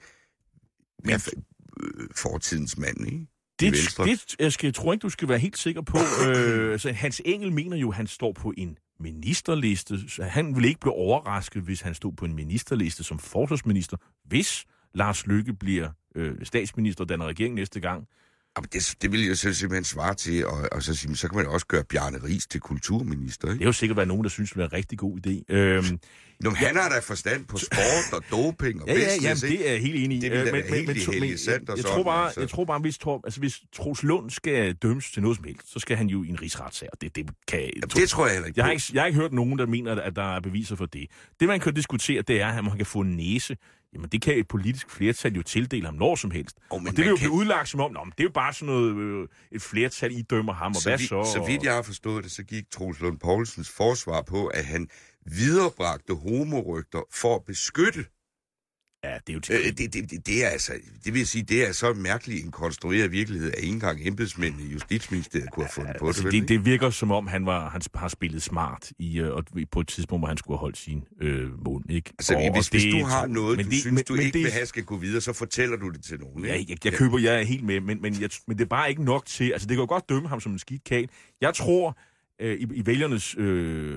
i hvert fald fortidens mand, ikke? Det, det jeg, skal, jeg tror ikke, du skal være helt sikker på. øh, altså, Hans Engel mener jo, at han står på en ministerliste. Så han ville ikke blive overrasket, hvis han stod på en ministerliste som forsvarsminister, hvis Lars Løkke bliver øh, statsminister og danner regering næste gang. Det, det vil jeg så simpelthen svare til, og, og så, så kan man også gøre Bjarne Riis til kulturminister, ikke? Det er jo sikkert være nogen, der synes, det er en rigtig god idé. Øhm, Nå, han har da forstand på sport og doping og ja, business, ja, jamen, det er jeg helt enig i. Det vil da være helt men, heldig sandt og jeg, sådan. tror bare, altså. jeg tror bare, hvis, tror, altså, hvis Troels Lund skal dømmes til noget som helst, så skal han jo i en rigsretssag. Det, det, kan, jamen, det tror jeg heller ikke. Jeg har ikke, jeg har ikke hørt nogen, der mener, at der er beviser for det. Det, man kan diskutere, det er, at man kan få en næse. Jamen, det kan et politisk flertal jo tildele ham når som helst. Oh, og det vil jo kan... blive udlagt som om, nå, det er jo bare sådan noget, øh, et flertal, I dømmer ham, og så hvad vi, så? Så vidt jeg har forstået det, så gik Troels Lund Poulsens forsvar på, at han viderebragte homorygter for at beskytte. Ja, det er jo øh, det, det, det, det er altså, det vil sige, det er så mærkeligt en konstrueret virkelighed, at ikke engang embedsmændene i Justitsministeriet kunne have fundet ja, på altså, det. Det, det virker som om, han, var, han har spillet smart i, og på et tidspunkt, hvor han skulle have holdt sin øh, mund, ikke? Altså, og, hvis, og det, hvis du har noget, du det, synes, men, du men ikke det, vil have skal gå videre, så fortæller du det til nogen, ja, jeg, jeg, jeg køber, jeg er helt med, men, men, jeg, men det er bare ikke nok til, altså det kan jo godt dømme ham som en skidt kæl. Jeg tror, øh, i, i vælgernes øh,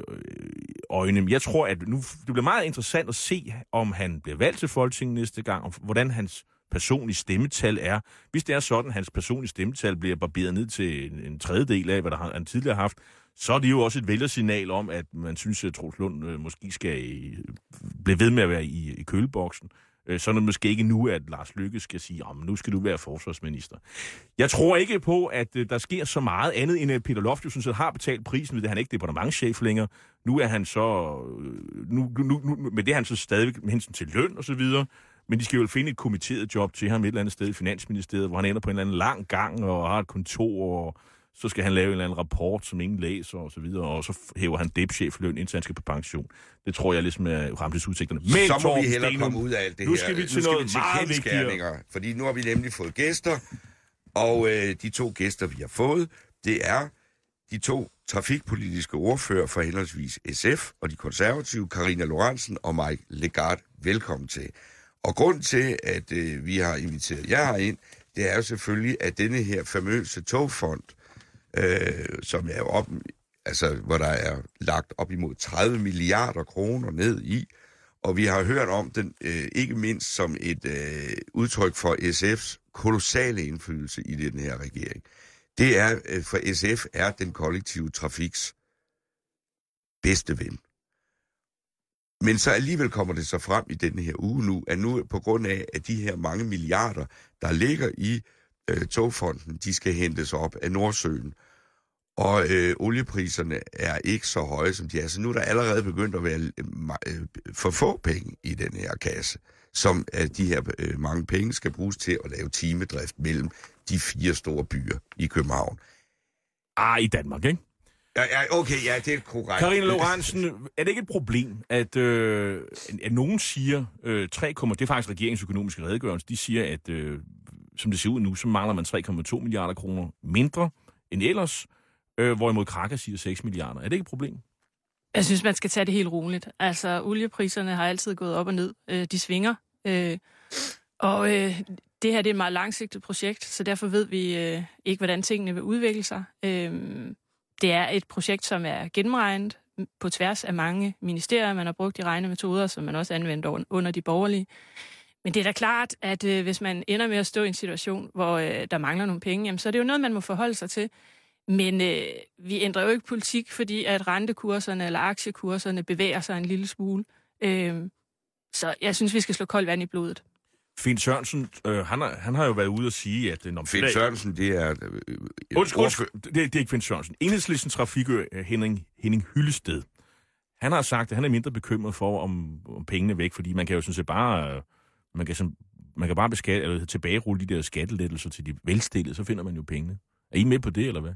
øjne, jeg tror, at nu, det bliver meget interessant at se, om han bliver valgt til Folketinget næste gang, og hvordan hans personlige stemmetal er. Hvis det er sådan, at hans personlige stemmetal bliver barberet ned til en, en tredjedel af, hvad der han tidligere har haft, så er det jo også et vælgersignal om, at man synes, at Troels Lund øh, måske skal øh, blive ved med at være i, i køleboksen. Øh, så er det måske ikke nu, at Lars Løkke skal sige, at nu skal du være forsvarsminister. Jeg tror ikke på, at øh, der sker så meget andet, end at Peter Loft jo synes, at har betalt prisen, ved det han er ikke departementschef længere. Nu er han så, øh, nu, nu, nu, med det er han så stadig med hensyn til løn og så videre. Men de skal jo finde et kommitteret job til ham et eller andet sted i Finansministeriet, hvor han ender på en eller anden lang gang og har et kontor, og så skal han lave en eller anden rapport, som ingen læser og så videre, og så hæver han depchefløn, indtil han skal på pension. Det tror jeg ligesom er fremtidsudsigterne. Men så må Torben vi hellere Steno, komme ud af alt det nu her. Skal vi til nu skal noget vi til meget kendsgerninger, fordi nu har vi nemlig fået gæster, og øh, de to gæster, vi har fået, det er de to trafikpolitiske ordfører for henholdsvis S F og de konservative, Karina Lorentzen og Mike Legarth. Velkommen til. Og grund til, at øh, vi har inviteret jer ind, det er jo selvfølgelig, at denne her famøse togfond, øh, som er op, altså, hvor der er lagt op imod tredive milliarder kroner ned i, og vi har hørt om den øh, ikke mindst som et øh, udtryk for S F's kolossale indflydelse i den her regering. Det er, øh, for S F er den kollektive trafiks bedste ven. Men så alligevel kommer det så frem i denne her uge nu, at nu på grund af, at de her mange milliarder, der ligger i øh, togfonden, de skal hentes op af Nordsøen. Og øh, oliepriserne er ikke så høje, som de er. Så nu er der allerede begyndt at være øh, for få penge i den her kasse, som øh, de her øh, mange penge skal bruges til at lave timedrift mellem de fire store byer i København. Ah, i Danmark, ikke? Ja, ja, okay, ja, det er korrekt. Karina Lorentzen, er det ikke et problem, at, øh, at nogen siger, øh, tre, det er faktisk regeringsøkonomiske redegørelse, de siger, at øh, som det ser ud nu, så mangler man tre komma to milliarder kroner mindre end ellers, øh, hvorimod Kraka siger seks milliarder. Er det ikke et problem? Jeg synes, man skal tage det helt roligt. Altså, oliepriserne har altid gået op og ned. Øh, de svinger. Øh, og øh, det her det er et meget langsigtet projekt, så derfor ved vi øh, ikke, hvordan tingene vil udvikle sig. Øh, det er et projekt, som er gennemregnet på tværs af mange ministerier. Man har brugt de regnemetoder, som man også anvendte under de borgerlige. Men det er da klart, at øh, hvis man ender med at stå i en situation, hvor øh, der mangler nogle penge, jamen, så er det jo noget, man må forholde sig til. Men øh, vi ændrer jo ikke politik, fordi at rentekurserne eller aktiekurserne bevæger sig en lille smule. Øh, så jeg synes, vi skal slå koldt vand i blodet. Finn Sørensen, øh, han, har, han har jo været ude at sige, at... Når Finn Sørensen, det er... Øh, undskyld, undskyld, det, det er ikke Finn Sørensen. Enhedslistens trafikør Henning, Henning Hyllested, han har sagt, at han er mindre bekymret for, om, om pengene er væk, fordi man kan jo sådan set bare... Øh, man, kan sådan, man kan bare beskatte, eller tilbagerulle de der skattelettelser til de velstillede, så finder man jo pengene. Er I med på det, eller hvad?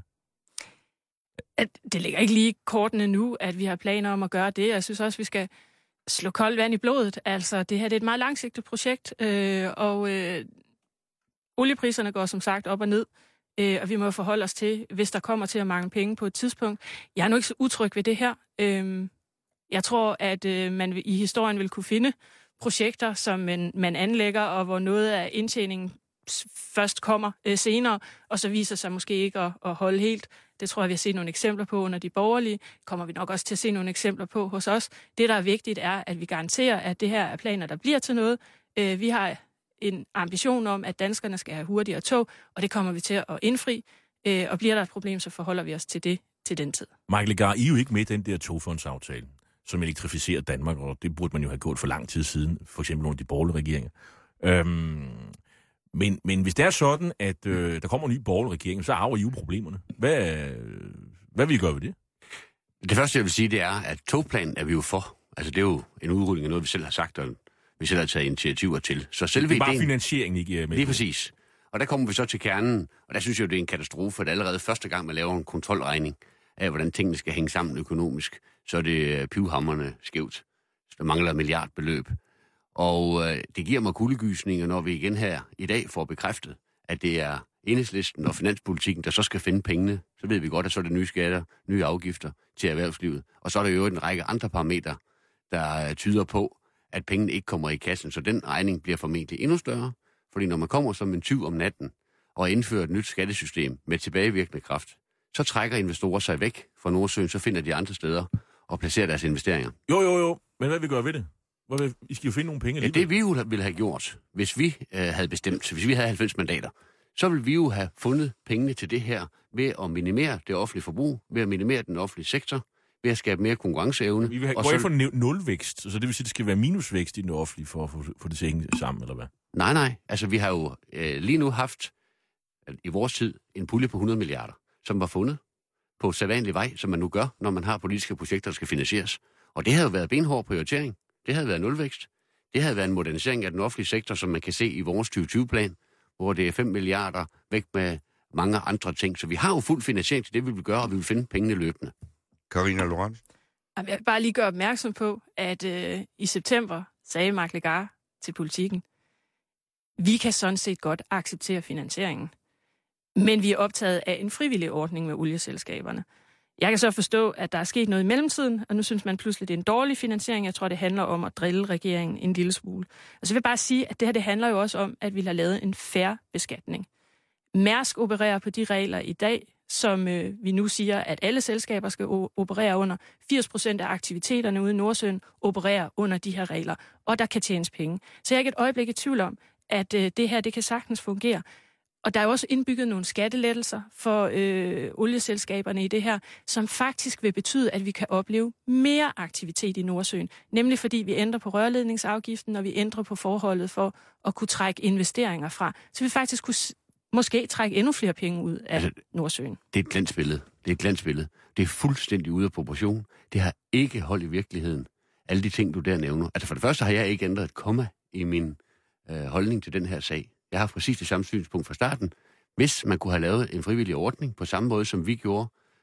At det ligger ikke lige kortene nu, at vi har planer om at gøre det. Jeg synes også, vi skal slå koldt vand i blodet. Altså, det her det er et meget langsigtet projekt, øh, og øh, oliepriserne går som sagt op og ned, øh, og vi må forholde os til, hvis der kommer til at mangle penge på et tidspunkt. Jeg er nu ikke så utryg ved det her. Øh, jeg tror, at øh, man i historien vil kunne finde projekter, som man, man anlægger, og hvor noget af indtjeningen først kommer øh, senere, og så viser sig måske ikke at, at holde helt. Det tror jeg, vi har set nogle eksempler på under de borgerlige. Kommer vi nok også til at se nogle eksempler på hos os. Det, der er vigtigt, er, at vi garanterer, at det her er planer, der bliver til noget. Øh, vi har en ambition om, at danskerne skal have hurtigere tog, og det kommer vi til at indfri. Øh, og bliver der et problem, så forholder vi os til det til den tid. Michael Legarth, I er jo ikke med i den der togfondsaftale, som elektrificerer Danmark, og det burde man jo have gjort for lang tid siden, for eksempel under de borgerlige regeringer. Øhm, men, men hvis det er sådan, at øh, der kommer en ny borgerlig regering, så arver I jo problemerne. Hvad, hvad vil I gøre ved det? Det første, jeg vil sige, det er, at togplanen er vi jo for. Altså, det er jo en udrulling af noget, vi selv har sagt, og vi selv har taget initiativer til. Så selve det er bare ideen, finansieringen, ikke med. Lige præcis. Og der kommer vi så til kernen, og der synes jeg jo, det er en katastrofe, at allerede første gang, man laver en kontrolregning af, hvordan tingene skal hænge sammen økonomisk, så er det pivhamrende skævt. Der mangler milliardbeløb. Og øh, det giver mig kuldegysninger, når vi igen her i dag får bekræftet, at det er Enhedslisten og finanspolitikken, der så skal finde pengene. Så ved vi godt, at så er det nye skatter, nye afgifter til erhvervslivet. Og så er der jo en række andre parametre, der tyder på, at pengene ikke kommer i kassen. Så den regning bliver formentlig endnu større. Fordi når man kommer som en tyv om natten og indfører et nyt skattesystem med tilbagevirkende kraft, så trækker investorer sig væk fra Nordsøen, så finder de andre steder og placerer deres investeringer. Jo, jo, jo. Men hvad vil vi gøre ved det? Vil, I skal jo finde nogle penge. Ja, det vi jo ville have gjort, hvis vi øh, havde bestemt, hvis vi havde halvfems mandater, så ville vi jo have fundet pengene til det her ved at minimere det offentlige forbrug, ved at minimere den offentlige sektor, ved at skabe mere konkurrenceevne. Vi vil have, og gå så... ind for nulvækst, så det vil sige, at det skal være minusvækst i den offentlige for at få, få det til at hænge sammen, eller hvad? Nej, nej. Altså, vi har jo øh, lige nu haft, i vores tid, en pulje på hundrede milliarder, som var fundet på sædvanlig vej, som man nu gør, når man har politiske projekter, der skal finansieres. Og det havde jo været benhård prioritering. Det havde været nulvækst. Det havde været en modernisering af den offentlige sektor, som man kan se i vores tyve tyve-plan, hvor det er fem milliarder væk med mange andre ting. Så vi har jo fuld finansiering til det, vi vil gøre, og vi vil finde pengene løbende. Karina Lorentzen? Jeg vil bare lige gøre opmærksom på, at øh, i september sagde Michael Legarth til Politikken, vi kan sådan set godt acceptere finansieringen, men vi er optaget af en frivillig ordning med olieselskaberne. Jeg kan så forstå, at der er sket noget i mellemtiden, og nu synes man pludselig, det er en dårlig finansiering. Jeg tror, det handler om at drille regeringen en lille smule. Og så vil jeg bare sige, at det her det handler jo også om, at vi har lavet en fair beskatning. Mærsk opererer på de regler i dag, som øh, vi nu siger, at alle selskaber skal o- operere under. firs procent af aktiviteterne ude i Nordsøen opererer under de her regler, og der kan tjenes penge. Så jeg er ikke et øjeblik i tvivl om, at øh, det her det kan sagtens fungere. Og der er også indbygget nogle skattelettelser for øh, olieselskaberne i det her, som faktisk vil betyde, at vi kan opleve mere aktivitet i Nordsøen. Nemlig fordi vi ændrer på rørledningsafgiften, og vi ændrer på forholdet for at kunne trække investeringer fra. Så vi faktisk kunne s- måske trække endnu flere penge ud af altså, Nordsøen. Det er et glansbillede. Det er et glansbillede. Det er fuldstændig ude af proportion. Det har ikke hold i virkeligheden. Alle de ting, du der nævner. Altså for det første har jeg ikke ændret et komma i min øh, holdning til den her sag. Jeg har præcis det samme synspunkt fra starten. Hvis man kunne have lavet en frivillig ordning på samme måde, som vi gjorde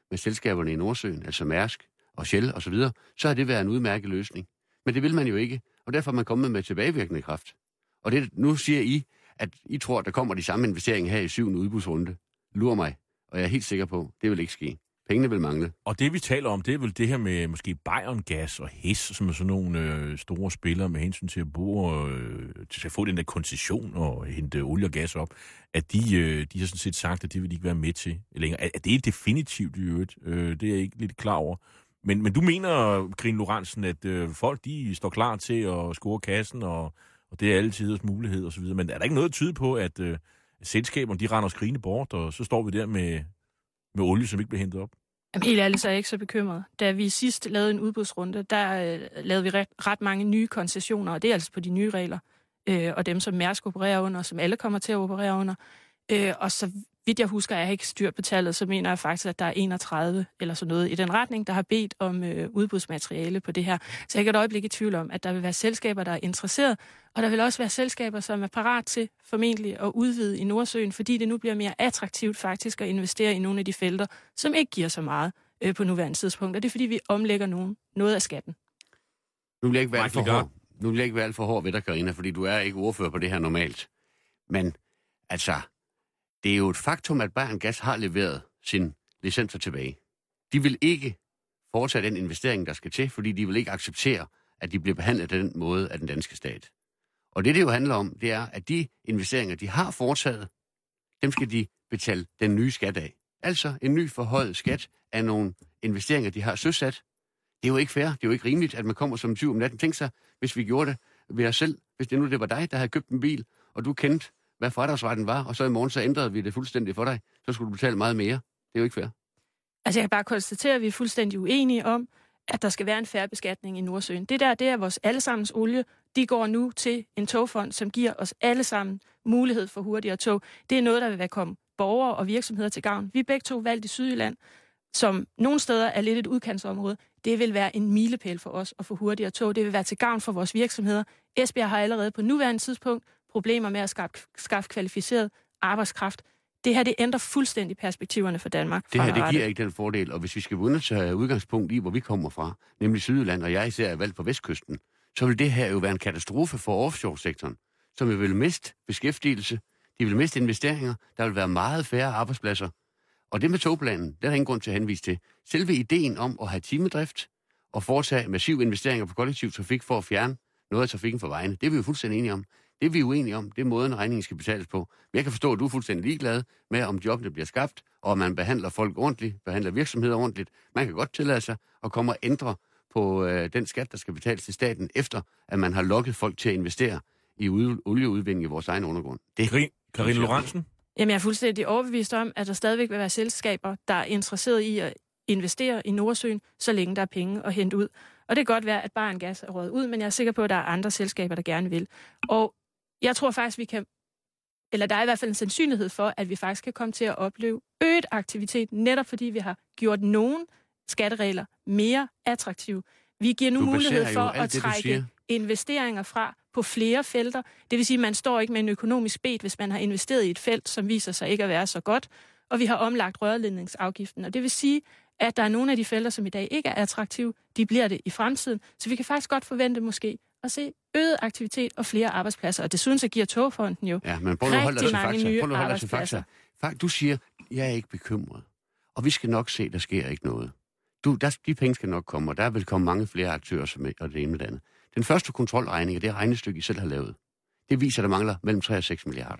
med selskaberne i Nordsøen, altså Mærsk og Shell osv., så, videre, så har det været en udmærket løsning. Men det vil man jo ikke, og derfor er man kommet med tilbagevirkende kraft. Og det, nu siger I, at I tror, at der kommer de samme investeringer her i syvende udbudsrunde. Lurer mig, og jeg er helt sikker på, det vil ikke ske. Pengene vil mangle. Og det, vi taler om, det er vel det her med måske Bayern Gas og Hess, som er sådan nogle øh, store spillere med hensyn til at bruge, øh, til at få den der koncession og hente olie og gas op, at de, øh, de har sådan set sagt, at det vil de ikke være med til længere. Er, er det definitivt i øvrigt? Øh, det er jeg ikke lidt klar over. Men, men du mener, Karine Lorentzen, at øh, folk de står klar til at score kassen, og, og det er alle tiders mulighed osv. Men er der ikke noget at tyde på, at øh, selskaberne de render skrigende bort, og så står vi der med... med olie, som ikke bliver hentet op? Jamen, helt ærligt, så er jeg ikke så bekymret. Da vi sidst lavede en udbudsrunde, der øh, lavede vi ret, ret mange nye koncessioner, og det er altså på de nye regler, øh, og dem, som Mærsk opererer under, som alle kommer til at operere under. Øh, og så vidt jeg husker, jeg har ikke styr på tallet, så mener jeg faktisk, at der er enogtredive eller sådan noget i den retning, der har bedt om øh, udbudsmateriale på det her. Så jeg er ikke et øjeblik i tvivl om, at der vil være selskaber, der er interesseret, og der vil også være selskaber, som er parat til formentlig at udvide i Nordsøen, fordi det nu bliver mere attraktivt faktisk at investere i nogle af de felter, som ikke giver så meget øh, på nuværende tidspunkt. Og det er, fordi vi omlægger nogen, noget af skatten. Nu vil jeg ikke være alt for hård. Nu vil jeg ikke være alt for hård ved dig, Karina, fordi du er ikke ordfører på det her normalt. Men altså... Det er jo et faktum, at Bayern Gas har leveret sin licenser tilbage. De vil ikke foretage den investering, der skal til, fordi de vil ikke acceptere, at de bliver behandlet af den måde af den danske stat. Og det, det jo handler om, det er, at de investeringer, de har foretaget, dem skal de betale den nye skat af. Altså en ny forhøjet skat af nogle investeringer, de har søsat. Det er jo ikke fair, det er jo ikke rimeligt, at man kommer som tyv om natten. Tænk sig, hvis vi gjorde det ved os selv, hvis det nu det var dig, der havde købt en bil, og du kendte, hvad fradragsretten var, og så i morgen så ændrede vi det fuldstændig for dig, så skulle du betale meget mere. Det er jo ikke fair. Altså jeg kan bare konstatere, at vi er fuldstændig uenige om, at der skal være en fair beskatning i Nordsøen. Det der, det er vores allesammens olie. De går nu til en togfond, som giver os alle sammen mulighed for hurtigere tog. Det er noget, der vil være komme borgere og virksomheder til gavn. Vi er begge to valgt i Sydjylland, som nogle steder er lidt et udkantsområde. Det vil være en milepæl for os at få hurtigere tog. Det vil være til gavn for vores virksomheder. Esbjerg har allerede på nuværende tidspunkt problemer med at skaffe, skaffe kvalificeret arbejdskraft. Det her, det ændrer fuldstændig perspektiverne for Danmark. Det her, det giver ikke den fordel, og hvis vi skal begynde at tage udgangspunkt i, hvor vi kommer fra, nemlig Sydjylland, og jeg især er valgt på Vestkysten, så vil det her jo være en katastrofe for offshore-sektoren, som jo vil miste beskæftigelse, de vil miste investeringer, der vil være meget færre arbejdspladser. Og det med togplanen, det er der ingen grund til at henvise til. Selve ideen om at have timedrift og foretage massive investeringer på kollektiv trafik for at fjerne noget af trafikken fra vejene, det er vi jo fuldstændig enige om. Det er vi uenige om. Det er måden, regningen skal betales på. Men jeg kan forstå, at du er fuldstændig ligeglad med, om jobbene bliver skabt, og om man behandler folk ordentligt, behandler virksomheder ordentligt. Man kan godt tillade sig at komme og ændre på øh, den skat, der skal betales til staten, efter at man har lokket folk til at investere i ude, olieudvinding i vores egen undergrund. Det Karine Lorentzen? Jamen, jeg er fuldstændig overbevist om, at der stadigvæk vil være selskaber, der er interesseret i at investere i Nordsøen, så længe der er penge at hente ud. Og det kan godt være, at Bayern Gas er røget ud, men jeg er sikker på, at der er andre selskaber, der gerne vil. Og jeg tror faktisk, vi kan, eller der er i hvert fald en sandsynlighed for, at vi faktisk kan komme til at opleve øget aktivitet, netop fordi vi har gjort nogle skatteregler mere attraktive. Vi giver nu mulighed for at det, trække investeringer fra på flere felter. Det vil sige, at man står ikke med en økonomisk bet, hvis man har investeret i et felt, som viser sig ikke at være så godt. Og vi har omlagt rørledningsafgiften, og det vil sige, at der er nogle af de felter, som i dag ikke er attraktive, de bliver det i fremtiden. Så vi kan faktisk godt forvente måske at se øget aktivitet og flere arbejdspladser. Og desuden så giver Togfonden jo ja, men prøv nu rigtig mange nye arbejdspladser. Du siger, jeg er ikke bekymret, og vi skal nok se, der sker ikke noget. Du, der, de penge skal nok komme, og der vil komme mange flere aktører, som og det ene med det andet. Den første kontrolregning, det regnestykke, I selv har lavet, det viser, at der mangler mellem tre og seks milliarder.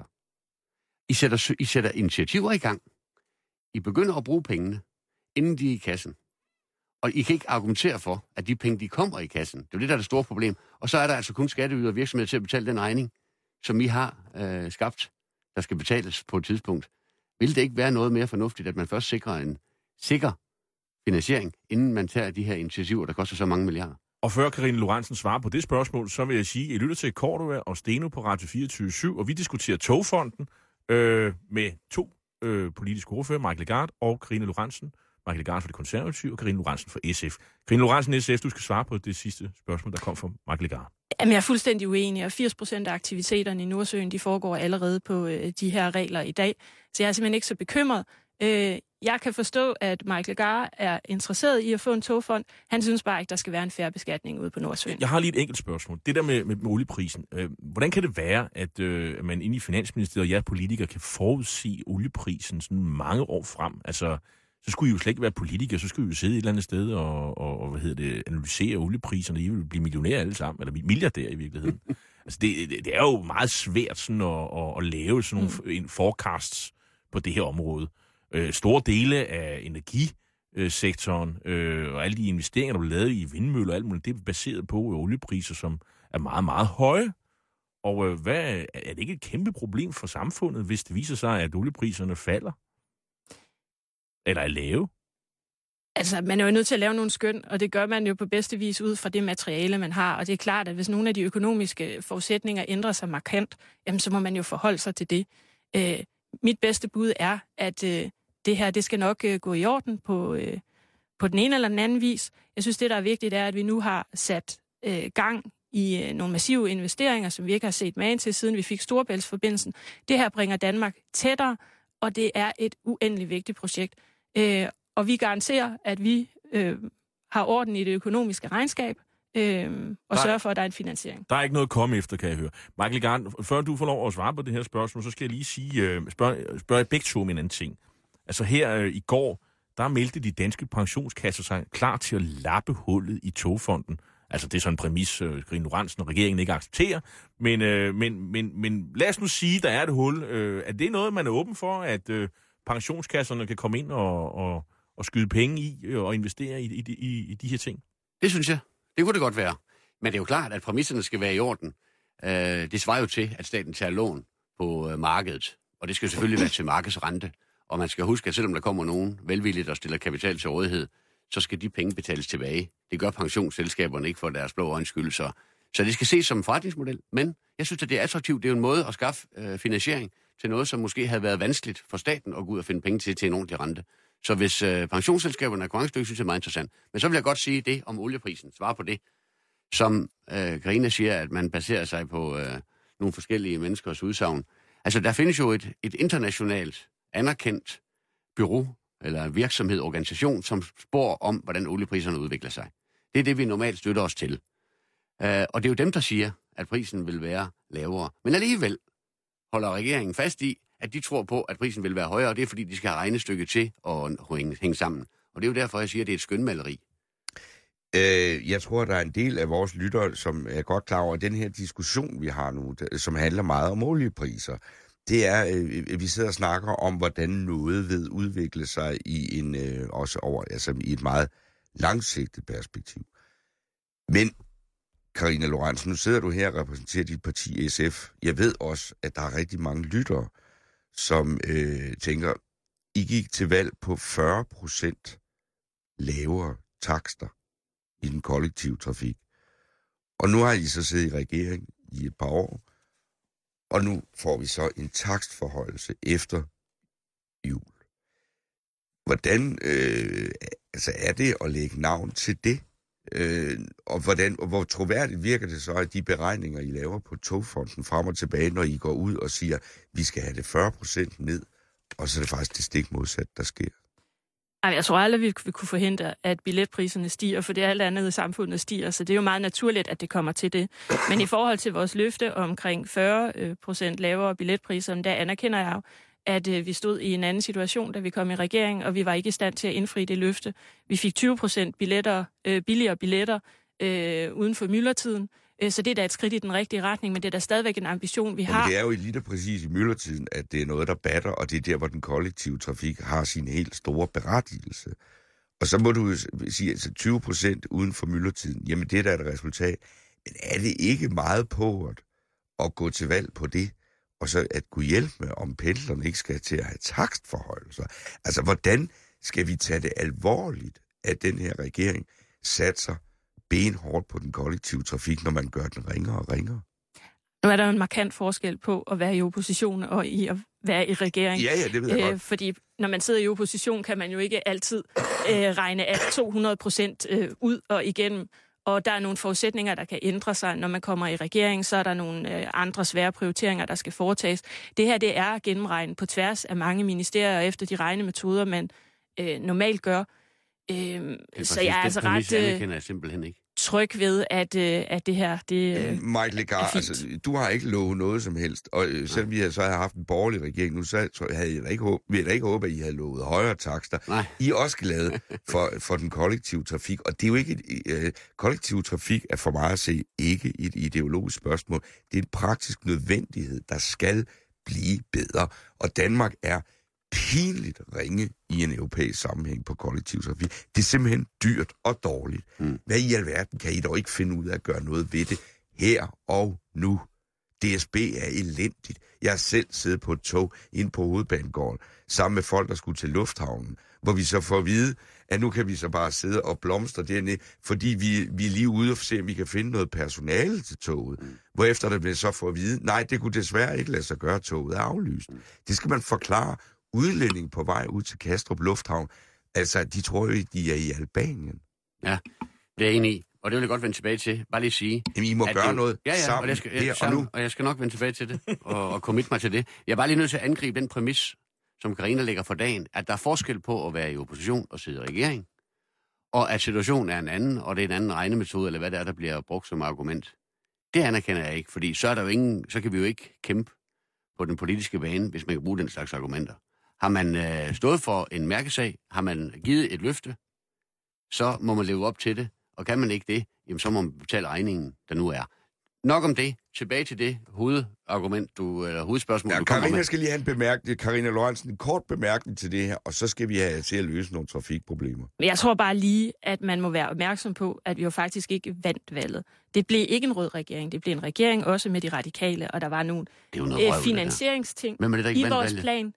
I sætter, I sætter initiativer i gang. I begynder at bruge pengene, inden de er i kassen. Og I kan ikke argumentere for, at de penge, de kommer i kassen. Det er det, der er det store problem. Og så er der altså kun skatteyder og virksomheder til at betale den regning, som I har øh, skabt, der skal betales på et tidspunkt. Vil det ikke være noget mere fornuftigt, at man først sikrer en sikker finansiering, inden man tager de her initiativer, der koster så mange milliarder? Og før Karine Lorentzen svarer på det spørgsmål, så vil jeg sige, at I lytter til Cordua og Steno på Radio fireogtyve syv, og vi diskuterer Togfonden øh, med to øh, politiske ordfører, Mike Legarth og Karine Lorentzen. Mike Legarth for Det Konservative og Karine Lorentzen for S F. Karine Lorentzen, S F, du skal svare på det sidste spørgsmål, der kom fra Mike Legarth. Jamen, jeg er fuldstændig uenig, og firs procent af aktiviteterne i Nordsøen, de foregår allerede på øh, de her regler i dag. Så jeg er simpelthen ikke så bekymret. Øh, jeg kan forstå, at Mike Legarth er interesseret i at få en togfond. Han synes bare ikke, der skal være en fair beskatning ude på Nordsøen. Jeg har lige et enkelt spørgsmål. Det der med, med, med olieprisen. Øh, hvordan kan det være, at øh, man inde i Finansministeriet og jer politikere kan forudse olieprisen sådan mange år frem? Altså, så skulle I jo slet ikke være politikere, så skulle I jo sidde et eller andet sted og, og, og hvad hedder det, analysere oliepriserne. I vil blive millionærer alle sammen, eller milliardærer i virkeligheden. Altså, det, det, det er jo meget svært sådan at, at, at lave sådan nogle mm. forecasts på det her område. Øh, store dele af energisektoren øh, og alle de investeringer, der bliver lavet i vindmøller og alt muligt, det er baseret på øh, oliepriser, som er meget, meget høje. Og øh, hvad, er det ikke et kæmpe problem for samfundet, hvis det viser sig, at oliepriserne falder? Eller er lave? Altså, man er jo nødt til at lave nogle skøn, og det gør man jo på bedste vis ud fra det materiale, man har. Og det er klart, at hvis nogle af de økonomiske forudsætninger ændrer sig markant, jamen, så må man jo forholde sig til det. Øh, mit bedste bud er, at øh, det her, det skal nok øh, gå i orden på, øh, på den ene eller den anden vis. Jeg synes, det, der er vigtigt, er, at vi nu har sat øh, gang i øh, nogle massive investeringer, som vi ikke har set magen til, siden vi fik Storebæltsforbindelsen. Det her bringer Danmark tættere, og det er et uendeligt vigtigt projekt. Øh, og vi garanterer, at vi øh, har orden i det økonomiske regnskab, øh, og der, sørger for, at der er en finansiering. Der er ikke noget at komme efter, kan jeg høre. Michael Legarth, før du får lov at svare på det her spørgsmål, så skal jeg lige sige, øh, spørge spørg jeg begge to om en anden ting. Altså her øh, i går, der meldte de danske pensionskasser sig klar til at lappe hullet i togfonden. Altså det er sådan en præmis, øh, Karina Lorentzen og regeringen ikke accepterer. Men, øh, men, men, men lad os nu sige, der er et hul. Øh, er det noget, man er åben for, at øh, pensionskasserne kan komme ind og, og, og skyde penge i øh, og investere i, i, i, i de her ting? Det synes jeg. Det kunne det godt være. Men det er jo klart, at præmisserne skal være i orden. Øh, det svarer jo til, at staten tager lån på øh, markedet. Og det skal selvfølgelig være til markedsrente. Og man skal huske, at selvom der kommer nogen velvilligt og stiller kapital til rådighed, så skal de penge betales tilbage. Det gør pensionsselskaberne ikke for deres blå øjens skyld. Så, så det skal ses som en forretningsmodel. Men jeg synes, at det er attraktivt. Det er jo en måde at skaffe øh, finansiering til noget, som måske havde været vanskeligt for staten at gå ud og finde penge til, til en ordentlig rente. Så hvis øh, pensionsselskaberne er konkurrencedykke, synes jeg er meget interessant. Men så vil jeg godt sige det om olieprisen. Svare på det, som øh, Karina siger, at man baserer sig på øh, nogle forskellige menneskers udsagn. Altså, der findes jo et, et internationalt anerkendt bureau, eller virksomhed, organisation, som spår om, hvordan oliepriserne udvikler sig. Det er det, vi normalt støtter os til. Uh, og det er jo dem, der siger, at prisen vil være lavere. Men alligevel holder regeringen fast i, at de tror på, at prisen vil være højere, og det er, fordi de skal have regnestykket til at hænge sammen. Og det er jo derfor, jeg siger, at det er et skønmaleri. Øh, jeg tror, der er en del af vores lyttere, som er godt klar over den her diskussion, vi har nu, som handler meget om oliepriser. Det er, øh, vi sidder og snakker om, hvordan noget ved udvikle sig i en øh, også over, altså i et meget langsigtet perspektiv. Men Karina Lorentzen, nu sidder du her og repræsenterer dit parti S F. Jeg ved også, at der er rigtig mange lyttere, som øh, tænker, I gik til valg på fyrre procent lavere takster i den kollektive trafik. Og nu har I så siddet i regering i et par år, og nu får vi så en takstforhøjelse efter jul. Hvordan øh, altså er det at lægge navn til det? Øh, og, hvordan, og hvor troværdigt virker det så, at de beregninger, I laver på togfonden frem og tilbage, når I går ud og siger, vi skal have det fyrre procent ned, og så er det faktisk det stik modsat, der sker? Ej, jeg tror aldrig, vi vil kunne forhindre, at billetpriserne stiger, for det er alt andet i samfundet stiger, så det er jo meget naturligt, at det kommer til det. Men i forhold til vores løfte omkring fyrre procent lavere billetpriser, der anerkender jeg jo, at vi stod i en anden situation, da vi kom i regering, og vi var ikke i stand til at indfri det løfte. Vi fik tyve procent billetter, øh, billigere billetter øh, uden for myldretiden, så det er da et skridt i den rigtige retning, men det er da stadigvæk en ambition, vi har. Men det er jo lige præcis i myldretiden, at det er noget, der batter, og det er der, hvor den kollektive trafik har sin helt store berettigelse. Og så må du sige, altså tyve procent uden for myldretiden, jamen det er da et resultat. Men er det ikke meget på at, at gå til valg på det, og så at kunne hjælpe med, om pendlerne ikke skal til at have takstforhøjelser? Altså, hvordan skal vi tage det alvorligt, at den her regering satser benhårdt på den kollektive trafik, når man gør den ringere og ringere? Nu er der jo en markant forskel på at være i opposition og i at være i regering. Ja, ja, det ved jeg Æ, godt. Fordi når man sidder i opposition, kan man jo ikke altid øh, regne alt to hundrede procent øh, ud og igennem. Og der er nogle forudsætninger, der kan ændre sig. Når man kommer i regering, så er der nogle øh, andre svære prioriteringer, der skal foretages. Det her, det er gennemregnet på tværs af mange ministerier efter de regnemetoder, man øh, normalt gør. Øh, så jeg er altså ret øh, jeg simpelthen ikke. tryg ved, at, øh, at det her, det øh, Mike Legarth, altså, du har ikke lovet noget som helst, og øh, selvom vi havde, så havde haft en borgerlig regering nu, så, så havde jeg da ikke håbet, vi havde da ikke håbet, at I havde lovet højere takster. Nej. I er også glade for, for den kollektive trafik, og det er jo ikke et, øh, kollektiv trafik er for mig at se ikke et ideologisk spørgsmål. Det er en praktisk nødvendighed, der skal blive bedre, og Danmark er pinligt ringe i en europæisk sammenhæng på kollektiv trafik. Det er simpelthen dyrt og dårligt. Mm. Hvad i alverden kan I dog ikke finde ud af at gøre noget ved det her og nu? D S B er elendigt. Jeg har selv siddet på et tog inde på Hovedbanegården sammen med folk, der skulle til lufthavnen, hvor vi så får at vide, at nu kan vi så bare sidde og blomstre dernede, fordi vi, vi er lige ude og se, om vi kan finde noget personale til toget. Mm. Hvorefter der bliver så for at vide, nej, det kunne desværre ikke lade sig gøre, toget er aflyst. Mm. Det skal man forklare udlænding på vej ud til Kastrup Lufthavn. Altså, de tror jo, de er i Albanien. Ja, det er jeg enig i. Og det vil jeg godt vende tilbage til. Bare lige sige... Jamen, I må gøre det, noget ja, ja, sammen og jeg skal, jeg, her sammen, og nu. Og jeg skal nok vende tilbage til det, og, og commit mig til det. Jeg er bare lige nødt til at angribe den præmis, som Karina lægger for dagen, at der er forskel på at være i opposition og sidde i regering, og at situationen er en anden, og det er en anden regnemetode, eller hvad det er, der bliver brugt som argument. Det anerkender jeg ikke, fordi så, er der jo ingen, så kan vi jo ikke kæmpe på den politiske bane, hvis man kan bruge den slags argumenter. Har man øh, stået for en mærkesag, har man givet et løfte, så må man leve op til det. Og kan man ikke det, jamen så må man betale regningen, der nu er. Nok om det. Tilbage til det hovedargument, du, eller hovedspørgsmål, ja, du kommer Carina med. skal lige have en bemærkning, Karina Lorentzen, en kort bemærkning til det her, og så skal vi have til at løse nogle trafikproblemer. Men jeg tror bare lige, at man må være opmærksom på, at vi jo faktisk ikke vandt valget. Det blev ikke en rød regering, det blev en regering også med de radikale, og der var nogle øh, finansieringsting Men det, i vores plan.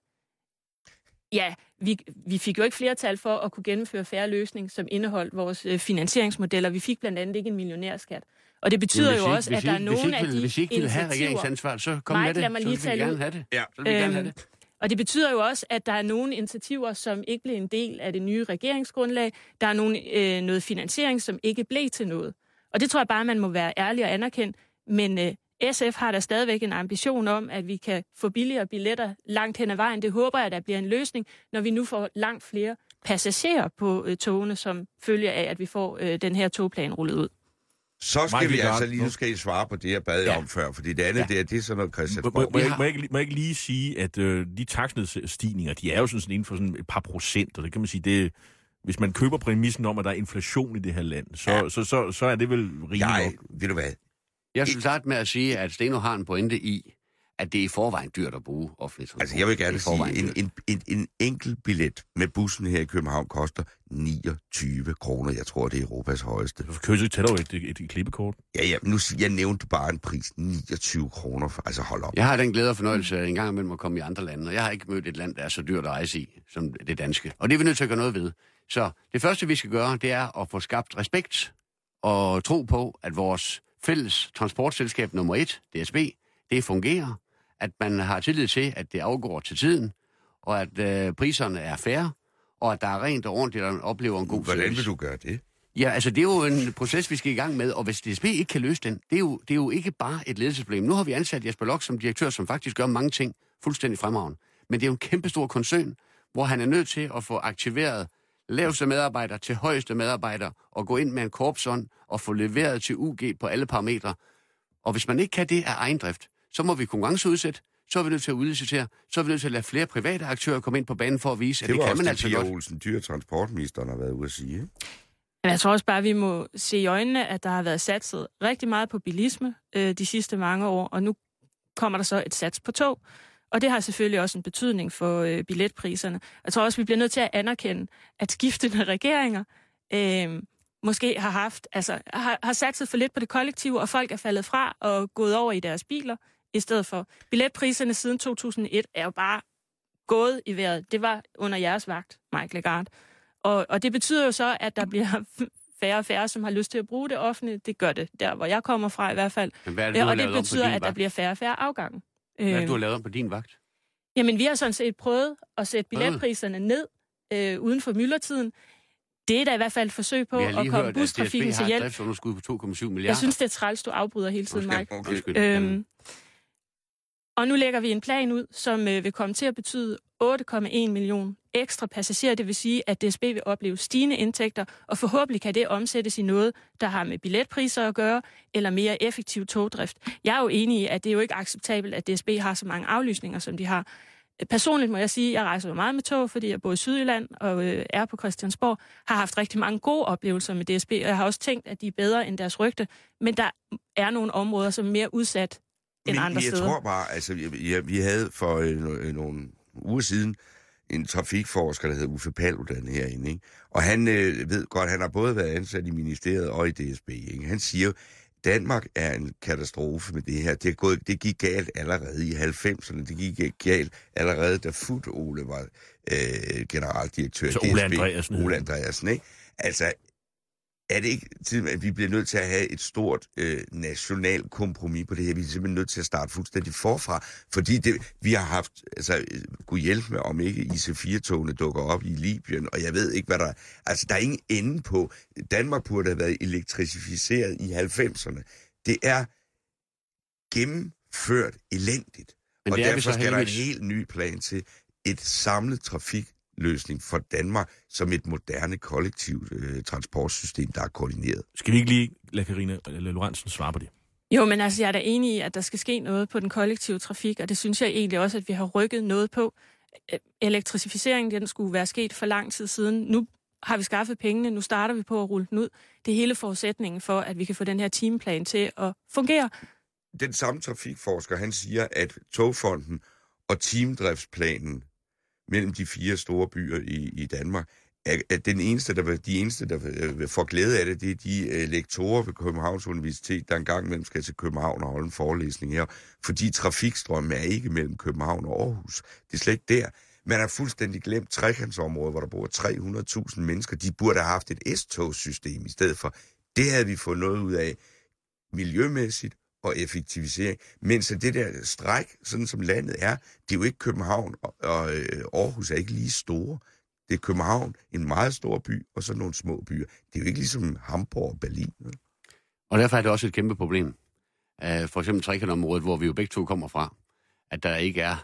Ja, vi, vi fik jo ikke flertal for at kunne gennemføre fair løsning, som indeholdt vores øh, finansieringsmodeller. Vi fik blandt andet ikke en millionærskat. Og det betyder jo også, at der er nogle af de Hvis I ikke vil have regeringsansvar, så kom med det. Lad mig lige så vil vi gerne have det. Ja. Så vil vi gerne have det. Og det betyder jo også, at der er nogle initiativer, som ikke blev en del af det nye regeringsgrundlag. Der er nogle, øh, noget finansiering, som ikke blev til noget. Og det tror jeg bare, man må være ærlig og anerkendt. Men øh, S F har der stadigvæk en ambition om, at vi kan få billigere billetter langt hen ad vejen. Det håber jeg, at der bliver en løsning, når vi nu får langt flere passagerer på øh, togene, som følger af, at vi får øh, den her togplan rullet ud. Så skal Mike vi Legarth, altså lige, nu skal I svare på det, jeg bad jer Ja. om før, fordi det andet, Ja. det, er, det er sådan noget Christiansborg. Må, må, må, jeg, må, jeg, ikke- må jeg ikke lige sige, at øh, de takststigninger, de er jo sådan, sådan inden for sådan et par procent, og det kan man sige, det, hvis man køber præmissen om, at der er inflation i det her land, så, Ja. så, så, så er det vel rimeligt Jeg, nok. ved du hvad, Jeg skal starte med at sige, at Steno har en pointe i, at det er i forvejen dyrt at bruge offentligt transport. altså jeg vil gerne Det er i forvejen sige, en, dyrt. en, en, en enkelt billet med bussen her i København koster niogtyve kroner. Jeg tror, det er Europas højeste. Så kører jeg tættere et, et, et klippekort. Ja, ja, nu sig- jeg nævnte bare en pris, niogtyve kroner. For, altså hold op. Jeg har den glæde og fornøjelse en gang imellem at komme i andre lande, og jeg har ikke mødt et land, der er så dyrt at rejse i, som det danske. Og det er vi nødt til at gøre noget ved. Så det første, vi skal gøre, det er at få skabt respekt og tro på, at vores fælles transportselskab nummer et, D S B, det fungerer, at man har tillid til, at det afgår til tiden, og at øh, priserne er fair, og at der er rent og ordentligt, og man oplever en god Hvordan service. vil du gøre det? Ja, altså det er jo en proces, vi skal i gang med, og hvis D S B ikke kan løse den, det er jo, det er jo ikke bare et ledelsesproblem. Nu har vi ansat Jesper Lok som direktør, som faktisk gør mange ting fuldstændig fremragende. Men det er jo en kæmpestor koncern, hvor han er nødt til at få aktiveret laveste medarbejder til højeste medarbejder, og gå ind med en korpsånd og få leveret til U G på alle parametre. Og hvis man ikke kan det af egen drift, så må vi konkurrenceudsætte, så er vi nødt til at udlicitere, så er vi nødt til at lade flere private aktører komme ind på banen for at vise, at Det det, var kan også man det, altså Pia godt. Olsen Dyr, transportministeren, har været ude at sige. Ikke? Men jeg tror også bare, at vi må se i øjnene, at der har været satset rigtig meget på bilisme øh, de sidste mange år, og nu kommer der så et sats på tog. Og det har selvfølgelig også en betydning for øh, billetpriserne. Jeg tror også, vi bliver nødt til at anerkende, at skiftende regeringer øh, måske har haft, altså har, har satset for lidt på det kollektive, og folk er faldet fra og gået over i deres biler i stedet for. Billetpriserne siden to tusind og et er jo bare gået i vejret. Det var under jeres vagt, Mike Legarth. Og, og det betyder jo så, at der bliver færre og færre, som har lyst til at bruge det offentlige. Det gør det der, hvor jeg kommer fra i hvert fald. Men hvad er det, du har Og det lavet om på betyder, din at der vagt? bliver færre og færre afgange. Hvad er det, du har Øhm, lavet om på din vagt? Jamen, vi har sådan set prøvet at sætte billetpriserne ned øh, uden for myldretiden. det er da i hvert fald et forsøg på at komme bustrafikken til hjælp. Vi har lige hørt, at D S B har et driftsunderskud på to komma syv milliarder. Jeg synes, det er træls, du afbryder hele tiden, Mike. Okay. Øhm, og nu lægger vi en plan ud, som øh, vil komme til at betyde otte komma en million ekstra passagerer. Det vil sige, at D S B vil opleve stigende indtægter, og forhåbentlig kan det omsættes i noget, der har med billetpriser at gøre, eller mere effektiv togdrift. Jeg er jo enig i, at det er jo ikke acceptabelt, at D S B har så mange aflysninger, som de har. Personligt må jeg sige, at jeg rejser jo meget med tog, fordi jeg bor i Sydjylland og øh, er på Christiansborg, har haft rigtig mange gode oplevelser med D S B, og jeg har også tænkt, at de er bedre end deres rygte, men der er nogle områder, som er mere udsat end men, andre jeg steder. Jeg tror bare, altså vi, vi havde for øh, nogle uger siden en trafikforsker, der hedder Uffe Paludan herinde, ikke? Og han øh, ved godt, han har både været ansat i ministeriet og i D S B, ikke? Han siger, Danmark er en katastrofe med det her. Det, er gået, det gik galt allerede i halvfemserne. Det gik galt allerede, da Fut Ole var øh, generaldirektør i D S B. Så Ole Andreasen. Ole Andreasen, ikke? Altså, er det ikke tid, at vi bliver nødt til at have et stort øh, nationalt kompromis på det her? Vi er simpelthen nødt til at starte fuldstændig forfra, fordi det, vi har haft, altså, Gud hjælp med, om ikke I C fire-togene dukker op i Libyen, og jeg ved ikke, hvad der er. Altså, der er ingen ende på. Danmark burde have været elektrificeret i halvfemserne. Det er gennemført elendigt, men og det derfor skal heldigvis. der en helt ny plan til. Et samlet trafik løsning for Danmark som et moderne kollektivt øh, transportsystem, der er koordineret. Skal vi ikke lige lade Karina eller Lorentzen svare på det? Jo, men altså, jeg er da enig i, at der skal ske noget på den kollektive trafik, og det synes jeg egentlig også, at vi har rykket noget på. Elektrificeringen, den skulle være sket for lang tid siden. Nu har vi skaffet pengene, nu starter vi på at rulle den ud. Det er hele forudsætningen for, at vi kan få den her timeplan til at fungere. Den samme trafikforsker, han siger, at Togfonden og teamdriftsplanen mellem de fire store byer i, i Danmark, at den eneste, der, de eneste, der får glæde af det, det er de lektorer ved Københavns Universitet, der engang mellem skal til København og holde en forelæsning her, fordi trafikstrømmen er ikke mellem København og Aarhus. Det er slet ikke der. Man har fuldstændig glemt trekantsområdet, hvor der bor tre hundrede tusind mennesker. De burde have haft et S-togssystem i stedet for. Det havde vi fået noget ud af miljømæssigt og effektivisering. Mens det der stræk, sådan som landet er, det er jo ikke København, og, og øh, Aarhus er ikke lige store. Det er København, en meget stor by, og så nogle små byer. Det er jo ikke ligesom Hamburg og Berlin. Eller? Og derfor er det også et kæmpe problem. Uh, for eksempel trekantområdet, hvor vi jo begge to kommer fra, at der ikke er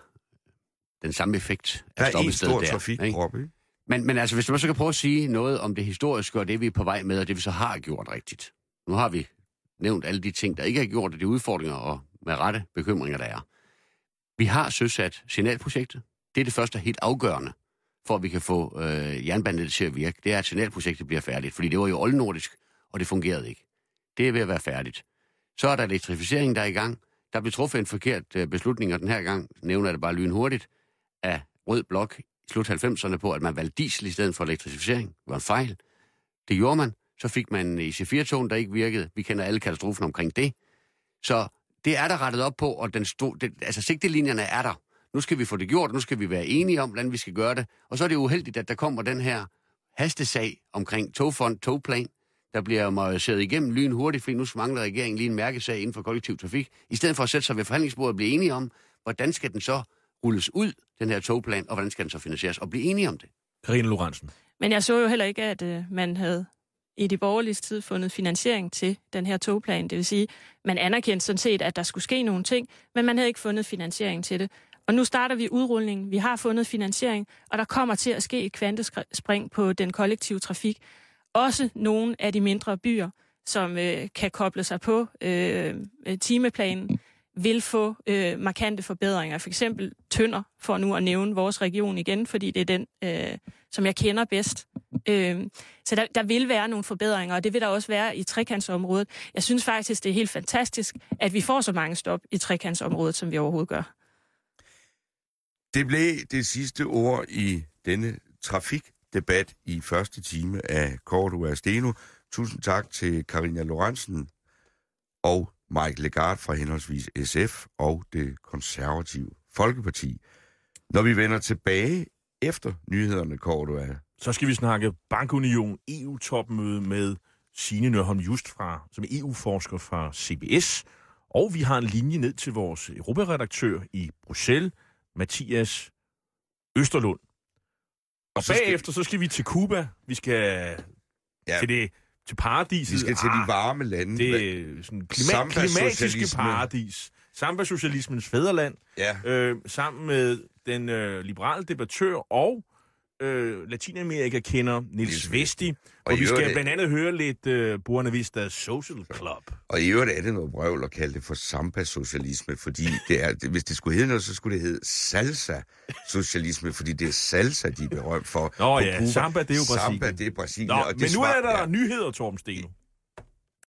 den samme effekt af stoppestedet der. Der er en stor trafikprop, ikke? Men, men altså, hvis du så kan prøve at sige noget om det historiske, og det vi er på vej med, og det vi så har gjort rigtigt. Nu har vi nævnt alle de ting, der ikke er gjort, og de udfordringer og med rette bekymringer, der er. Vi har søsat signalprojektet. Det er det første helt afgørende, for at vi kan få øh, jernbanen til at virke. Det er, at signalprojektet bliver færdigt, fordi det var jo oldnordisk, og det fungerede ikke. Det er ved at være færdigt. Så er der elektrificering, der er i gang. Der blev truffet en forkert øh, beslutning, og den her gang nævner jeg det bare lynhurtigt, af Rød Blok i slut halvfemserne på, at man valgte diesel i stedet for elektrificering. Det var en fejl. Det gjorde man. Så fik man I C fire-togen, der ikke virkede. Vi kender alle katastrofen omkring det. Så det er der rettet op på, og den stod, det, altså sigtelinjerne er der. Nu skal vi få det gjort, nu skal vi være enige om, hvordan vi skal gøre det. Og så er det uheldigt, at der kommer den her hastesag omkring togfond, togplan, der bliver majoriseret igennem lynhurtigt, fordi nu mangler regeringen lige en mærkesag inden for kollektiv trafik. I stedet for at sætte sig ved forhandlingsbordet og blive enige om, hvordan skal den så rulles ud, den her togplan, og hvordan skal den så finansieres, og blive enige om det. Karina Lorentzen. Men jeg så jo heller ikke, at øh, man havde i de borgerliges tid fundet finansiering til den her togplan. Det vil sige, man anerkendte sådan set, at der skulle ske nogle ting, men man havde ikke fundet finansiering til det. Og nu starter vi udrulningen. Vi har fundet finansiering, og der kommer til at ske et kvantespring på den kollektive trafik. Også nogle af de mindre byer, som øh, kan koble sig på øh, timeplanen, vil få øh, markante forbedringer. For eksempel Tønder, for nu at nævne vores region igen, fordi det er den, øh, som jeg kender bedst. Øh, så der, der vil være nogle forbedringer, og det vil der også være i trekantsområdet. Jeg synes faktisk, det er helt fantastisk, at vi får så mange stop i trekantsområdet, som vi overhovedet gør. Det blev det sidste ord i denne trafikdebat i første time af Cordua Steno. Tusind tak til Karina Lorentzen og Mike Legarth fra henholdsvis S F og det konservative Folkeparti. Når vi vender tilbage efter nyhederne, Cordua, så skal vi snakke Bankunion E U-topmøde med Signe Nørholm Just, fra, som er E U-forsker fra C B S. Og vi har en linje ned til vores europaredaktør i Bruxelles, Mathias Østerlund. Og, og så bagefter skal... så skal vi til Cuba. Vi skal Ja. til, det, til paradiset. Vi skal til de varme lande. Det er sådan klima- klimatiske paradis. Samba-socialismens fædreland. Ja. Øh, sammen med den øh, liberale debattør og øh, Latinamerika-kender Niels Vesti. Og vi skal det... blandt andet høre lidt øh, Buena Vista Social Club. Og i øvrigt er det noget brøvl at kalde det for samba-socialisme, fordi det er, det, hvis det skulle hedde noget, så skulle det hedde salsa-socialisme, fordi det er salsa, de er berømt for. Nå ja, Cuba. Samba det er jo Brasilien. Samba det er Brasilien. Nå, og det men nu svar, er der ja. nyheder, Torben Steno.